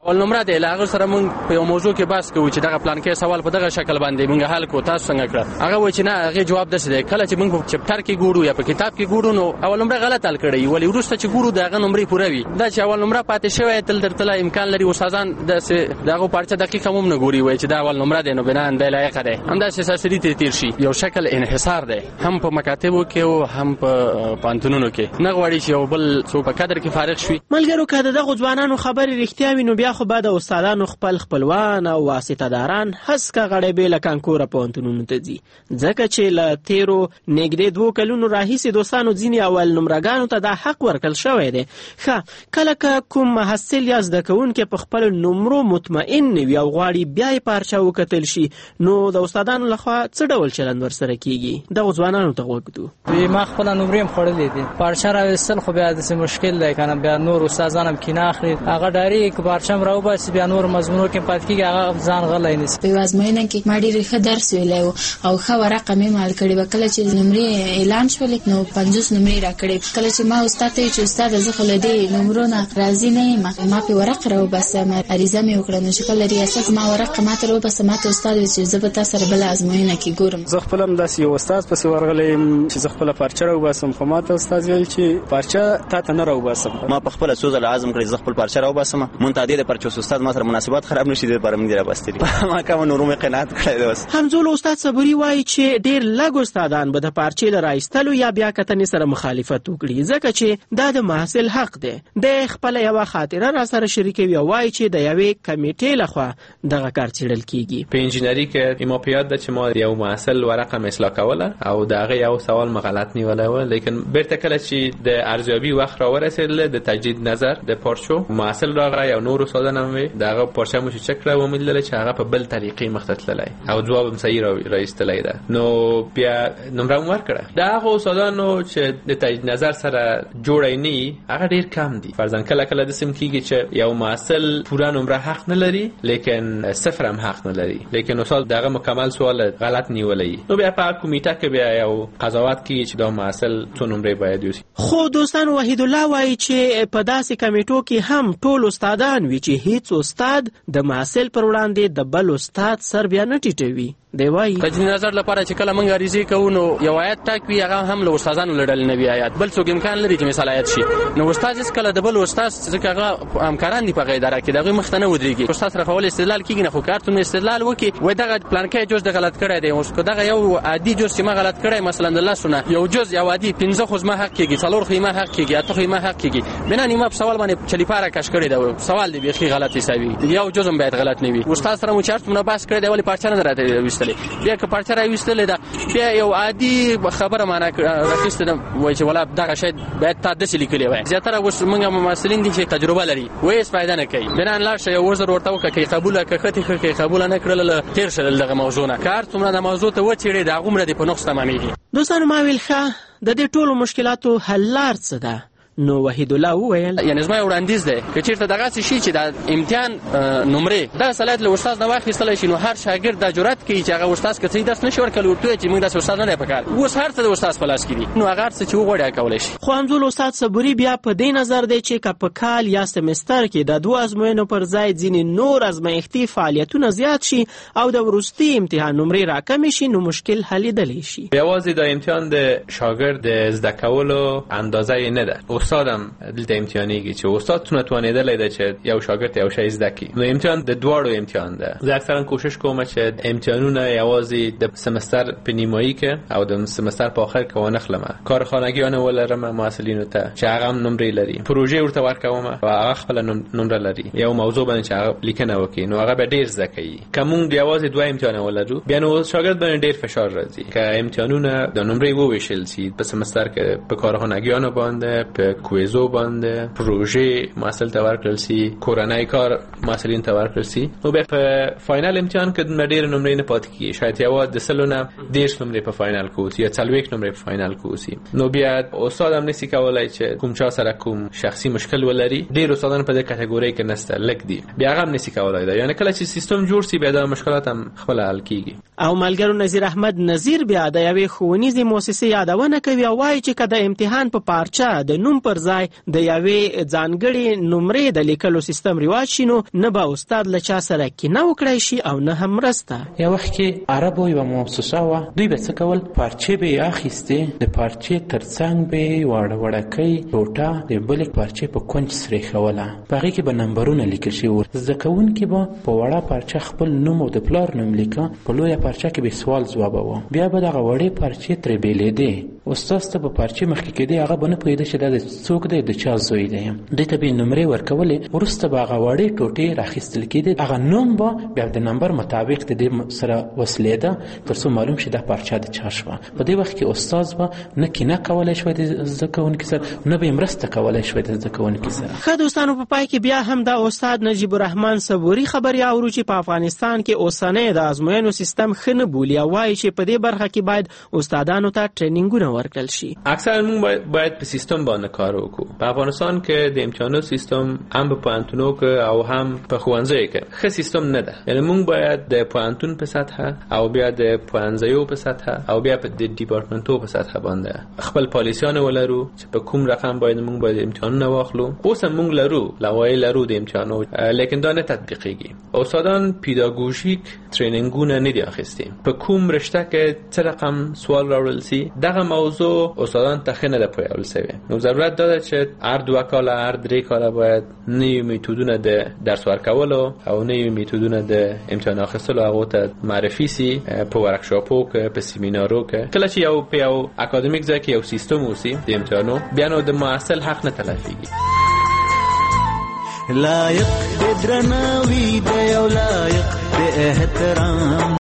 ول نمره دی لاغه سره مونږ په یو موضوع کې بحث کوو چې دغه پلان کې سوال په دغه شکل باندې مونږ حل کو تاسو څنګه کړ هغه و چې نه هغه جواب دسه دی کله چې مونږ په چپټر کې ګورو یا په کتاب کې ګورو نو اول نمره غلط حل کړی ولی ورسته چې ګورو دغه نمرې پوره وي دا چې اول نمره پاتې شوی تل درته امکان لري استادان دغه پارچه دقیق هم نه ګوري وای چې دا اول نمره دی نو بنا اند لایق دی هم دا سیاسي تیر شي یو شکل انحصار دی هم په مکاتبو کې او هم په پانتونونو کې نه غواړي چې یو بل څو په قدر کې فارغ شي ملګرو کده دغه ځوانانو خبرې رښتیا وي نو بیا خو به د استادانو خپل خپلوان او واسطه داران هسکه غړې به لکان کور پانتونونو ته ځي ځکه چې ل تیرو نګدې دوه کلونو راهیسې دوستانو ځینی اول نمرګانو ته دا حق ورکل شوی دی ښه کله کوم محصل یا زده کوونکی په خپل نمرو مطمئن وي او غواړي بیا یې پارچه وکتل شي نو د استادانو لخوا څه ډول چلند ورسره کیږي د ځوانانو ته وګورو ما خپل نمرې هم خړلې دي پارچه راوستل خو بیا د مشکل دی کنه بیا نور استادان هم کینه اخلي هغه ډایرک پارچه راو بس بیا نور مضمونو کې پات کیږي هغه ځان غلای نه په وازمینه کې ما ډېر ښه درس ویلو او ښه ورقه مې مال کړی وکړه چې نمرې اعلان شول نو پنځوس نمرې راکړې کله چې ما استاد ته چې استاد زه خلدي نمرونه راځي نه ما ما په ورقه راو بس ما اړیزه مې وکړه نو چې کله ریاست ما ورقه ما ته راو بس ما ته استاد چې زه به تاسو سره بل ازموینه کې ګورم زه خپل هم داسې یو استاد پسې ورغلم چې زه خپل پارچه راو باسم خو ما ته استاد ویل چې پارچه تا ته نه راو باسم ما په خپل سوز لازم کړی زه خپل پارچه راو باسم منتدی د پرچو استاد ما سره مناسبات خراب نشي د پرم دی را باستری ما کوم نورو مې قناعت کړی دوس همزول استاد صبري وایي چې ډېر لږ استادان به د پارچې لرايستلو یا بیا کتنې سره مخالفت وکړي ځکه چې دا د محصل حق دی د خپل یو خاطره را سره شریکوي او وایي چې د یوې کمیټې لخوا دغه کار څیړل کیږي په انجینری کې ما پیاد د چې ما یو محصل ورقه مثلا کوله او دغه یو سوال مغلط نیولای و لیکن بیرته کله چې د ارزیابي وخت را ورسېدل د تجدید نظر د پارچو محصل راغی او نور استادان هم دغه پارچه مو چک کړو و مل چې هغه په بل طریقې مختلفلای او جواب هم صحیح راایستلای ده نو بیا نمره مو ورکړه دغه استادانو چې د تجدید نظر سره جوړای نه هغه ډیر کم دي فرضاً کله کله د سم کیږي چې یو محصل پورا نمره حق نه لري لیکن صفر هم حق نه لري لیکن استاد دغه مکمل سوال غلط نیولای نو بیا په کمیټه کې بیا یو قضاوت کوي چې دا محصل څو نمره باید وي خو دوستان وحید الله وایي چې په داسې کمیټو کې هم ټول استادان وي چې هیڅ استاد د محصل پر وړاندې د بل استاد سر بیا نه ټیټوي دی وایي تجدید نظر لپاره چې کله موږ عریضه کوو نو یو آیات ټاکوي هغه هم له استادانو لړل نه وي آیات بل څوک امکان لري چې مثال آیات شي نو استاد هیڅ کله د بل استاد ځکه هغه همکاران دي په اداره کې دغه مخ ته نه ودرېږي استاد سره کول استدلال کیږي نه خو کارتون استدلال وکي وای دغه پلان کې جز د غلط کړی دی اوس کو دغه یو عادي جز چې ما غلط کړی مثلا د لاسونه یو جز یو عادي پنځه خو ما حق کیږي څلور خو ما حق کیږي اته خو ما حق کیږي بنا نیمه په سوال باندې چلی پاره کش کړی دا سوال دی بیخي غلط حسابي یو جز هم باید غلط نه وي استاد سره مو چارت مونږ بحث کړی دی ولی پارچه نه راته وستلې بیا که پارچه راوستلې ده بیا یو عادي خبره معنا راخسته ده وای چې ولا دغه شی باید تا د سلیکلې وای زیاتره اوس موږ ممثلین دي چې تجربه لري وای اس فائدہ نه کوي بنا لا شی ورزر ورته وکړي قبول کړي کوي قبول نه کړل تیر شل دغه موضوع نه کار څومره د موضوع ته و چیرې د عمر د په نقص تمامېږي دوستانو ما ویل ښه د دې ټولو مشکلاتو حل لار څه ده نو وحید الله وویل یعنی زما وړاندیز دی چې چیرته دغه شي چې د امتحان نمرې دا صلاحیت له استاد نه واخیستل شي نو هر شاګرد د جرأت کوي چې هغه استاد کته درس نشي ورکول ورته چې موږ د استاد نه پکار اوس هر څه د استاد په لاس کې دي نو هغه څه چې وغوړیا کولای شي خو همزول استاد صبري بیا په دې نظر دی چې کپ کال یا سمستر کې د دوه ازموینو پر ځای ځینې نور ازمایښتي فعالیتونه زیات شي او د وروستي امتحان نمرې راکم شي نو مشکل حلیدلی شي یوازې د امتحان د شاګرد زده کولو اندازه نه ده استادم دلته امتحانیږي چې استاد تونه توانیدل دی چې یو شاګرد یو شی زده کړي نو امتحان د دواړو امتحان ده زه اکثرا کوشش کوم چې امتحانونه یوازې د سمستر په نیمایي کې او د سمستر په اخر کې ونه خلمه کارخانګیانه ولرم محصلینو ته چې هغه هم نمرې لري پروژه ورته ورکوم او هغه خپل نمره لري یو موضوع باندې چې هغه لیکنه وکړي نو هغه به ډیر زده کوي کوم یوازې دوه امتحان ولرو بیا نو شاګرد باندې ډیر فشار راځي که امتحانونه د نمرې وویشل شي په سمستر کې په کارخانګیانو باندې په کویزو باندې پروژه محصل ته ورکړل شي کورنۍ کار محصلین ته ورکړل شي نو به په فاینل امتحان کې د ډېر نمرې نه پاتې کیږي شاید یو د سلونه دیش نمرې په فاینل کې یا څلوېښت نمرې په فاینل کې نو بیا استاد هم نسی کولای چې کوم چا سره کوم شخصي مشکل ولري ډېر استادان په دې کټګوري کې نسته لک دي بیا هم نسی کولای دا یعنی کله چې سیستم جوړ شي بیا د مشکلات هم خپل حل کیږي او ملګرو نذیر احمد نذیر بیا د یوې ښوونیزې مؤسسې یادونه کوي او وایي چې کله امتحان په پارچه د نوم پر ځای د یوې ځانګړې نمرې د لیکلو سیستم رواج شي نو نه به استاد له چا سره کینه وکړی شي او نه هم مرسته. یو وخت کې عربو یوه مؤسسه وه، دوی به څه کول، پارچې به یې اخیستې، د پارچې تر څنګ به یې واړه وړکۍ ټوټه د بلې پارچې په کونج سرېښوله، په هغې کې به نمبرونه لیکل شوي وو. زده کوونکي به په وړه پارچه خپل نوم او د پلار نوم لیکه، په لویه پارچه کې به سوال ځوابوه، بیا به دغه وړې پارچې ترې بېلېدې. استاد ته به پارچې مخکې کېدې، هغه به نه پوهېده چې دا د څوک دی، د چا زوی دی. دوی ته به یې نمرې ورکولې، وروسته به هغه وړې ټوټې راخیستل کېدې، هغه نوم به بیا د نمبر مطابق د دې سره وصلېده تر څو معلوم شي دا پارچه د چا شوه. په دې وخت کې استاد به نه کینه کولی شوی د زده کوونکي سره، نه به یې مرسته کولی شوی د زده کوونکي سره. ښه دوستانو، په پای کې بیا هم د استاد نجیب الرحمن صبوري خبرې اورو چې په افغانستان کې اوسنی د ازموینو سیستم ښه نه بولي او وایي چې په دې برخه کې باید استادانو ته ټرینینګونه ورکړل شي. اکثر موږ باید په سیستم باندې کار وکړو. په افغانستان کې د امتحاناتو سیستم هم په پوهنتونو کې او هم په ښوونځیو کې ښه سیستم نه ده. یعنې موږ باید د پوهنتون په سطحه او بیا د پوهنځیو په سطحه او بیا په د ډیپارتمنټو په سطحه باندې خپل پالیسیانه ولرو چې په کوم رقم باید موږ باید امتحانونه واخلو. اوس هم موږ لرو لوایح لرو د امتحانو، لیکن دا نه تطبیقیږي. استادان پیداگوژیک ټرینینګونه نه دي اخیستي. په کوم رشته کې څه رقم سوال راوړل سي، دغه موضوع استادان ته ښه نه ده پوهول سوی. نو ضرورت ده چې هر دوه کاله هر درې کاله باید نوي میتودونه د درس ورکولو او نوي میتودونه د امتحان اخیستلو هغو ته معرفي سي په ورکشاپو کې، په سیمینارو کې. کله چې یو په یو اکادمیک ځای کې یو سیستم اوسي د امتحانو، بیا نو د محصل حق نه تلفیږي. لایق د درناوي دی او لایق د احترام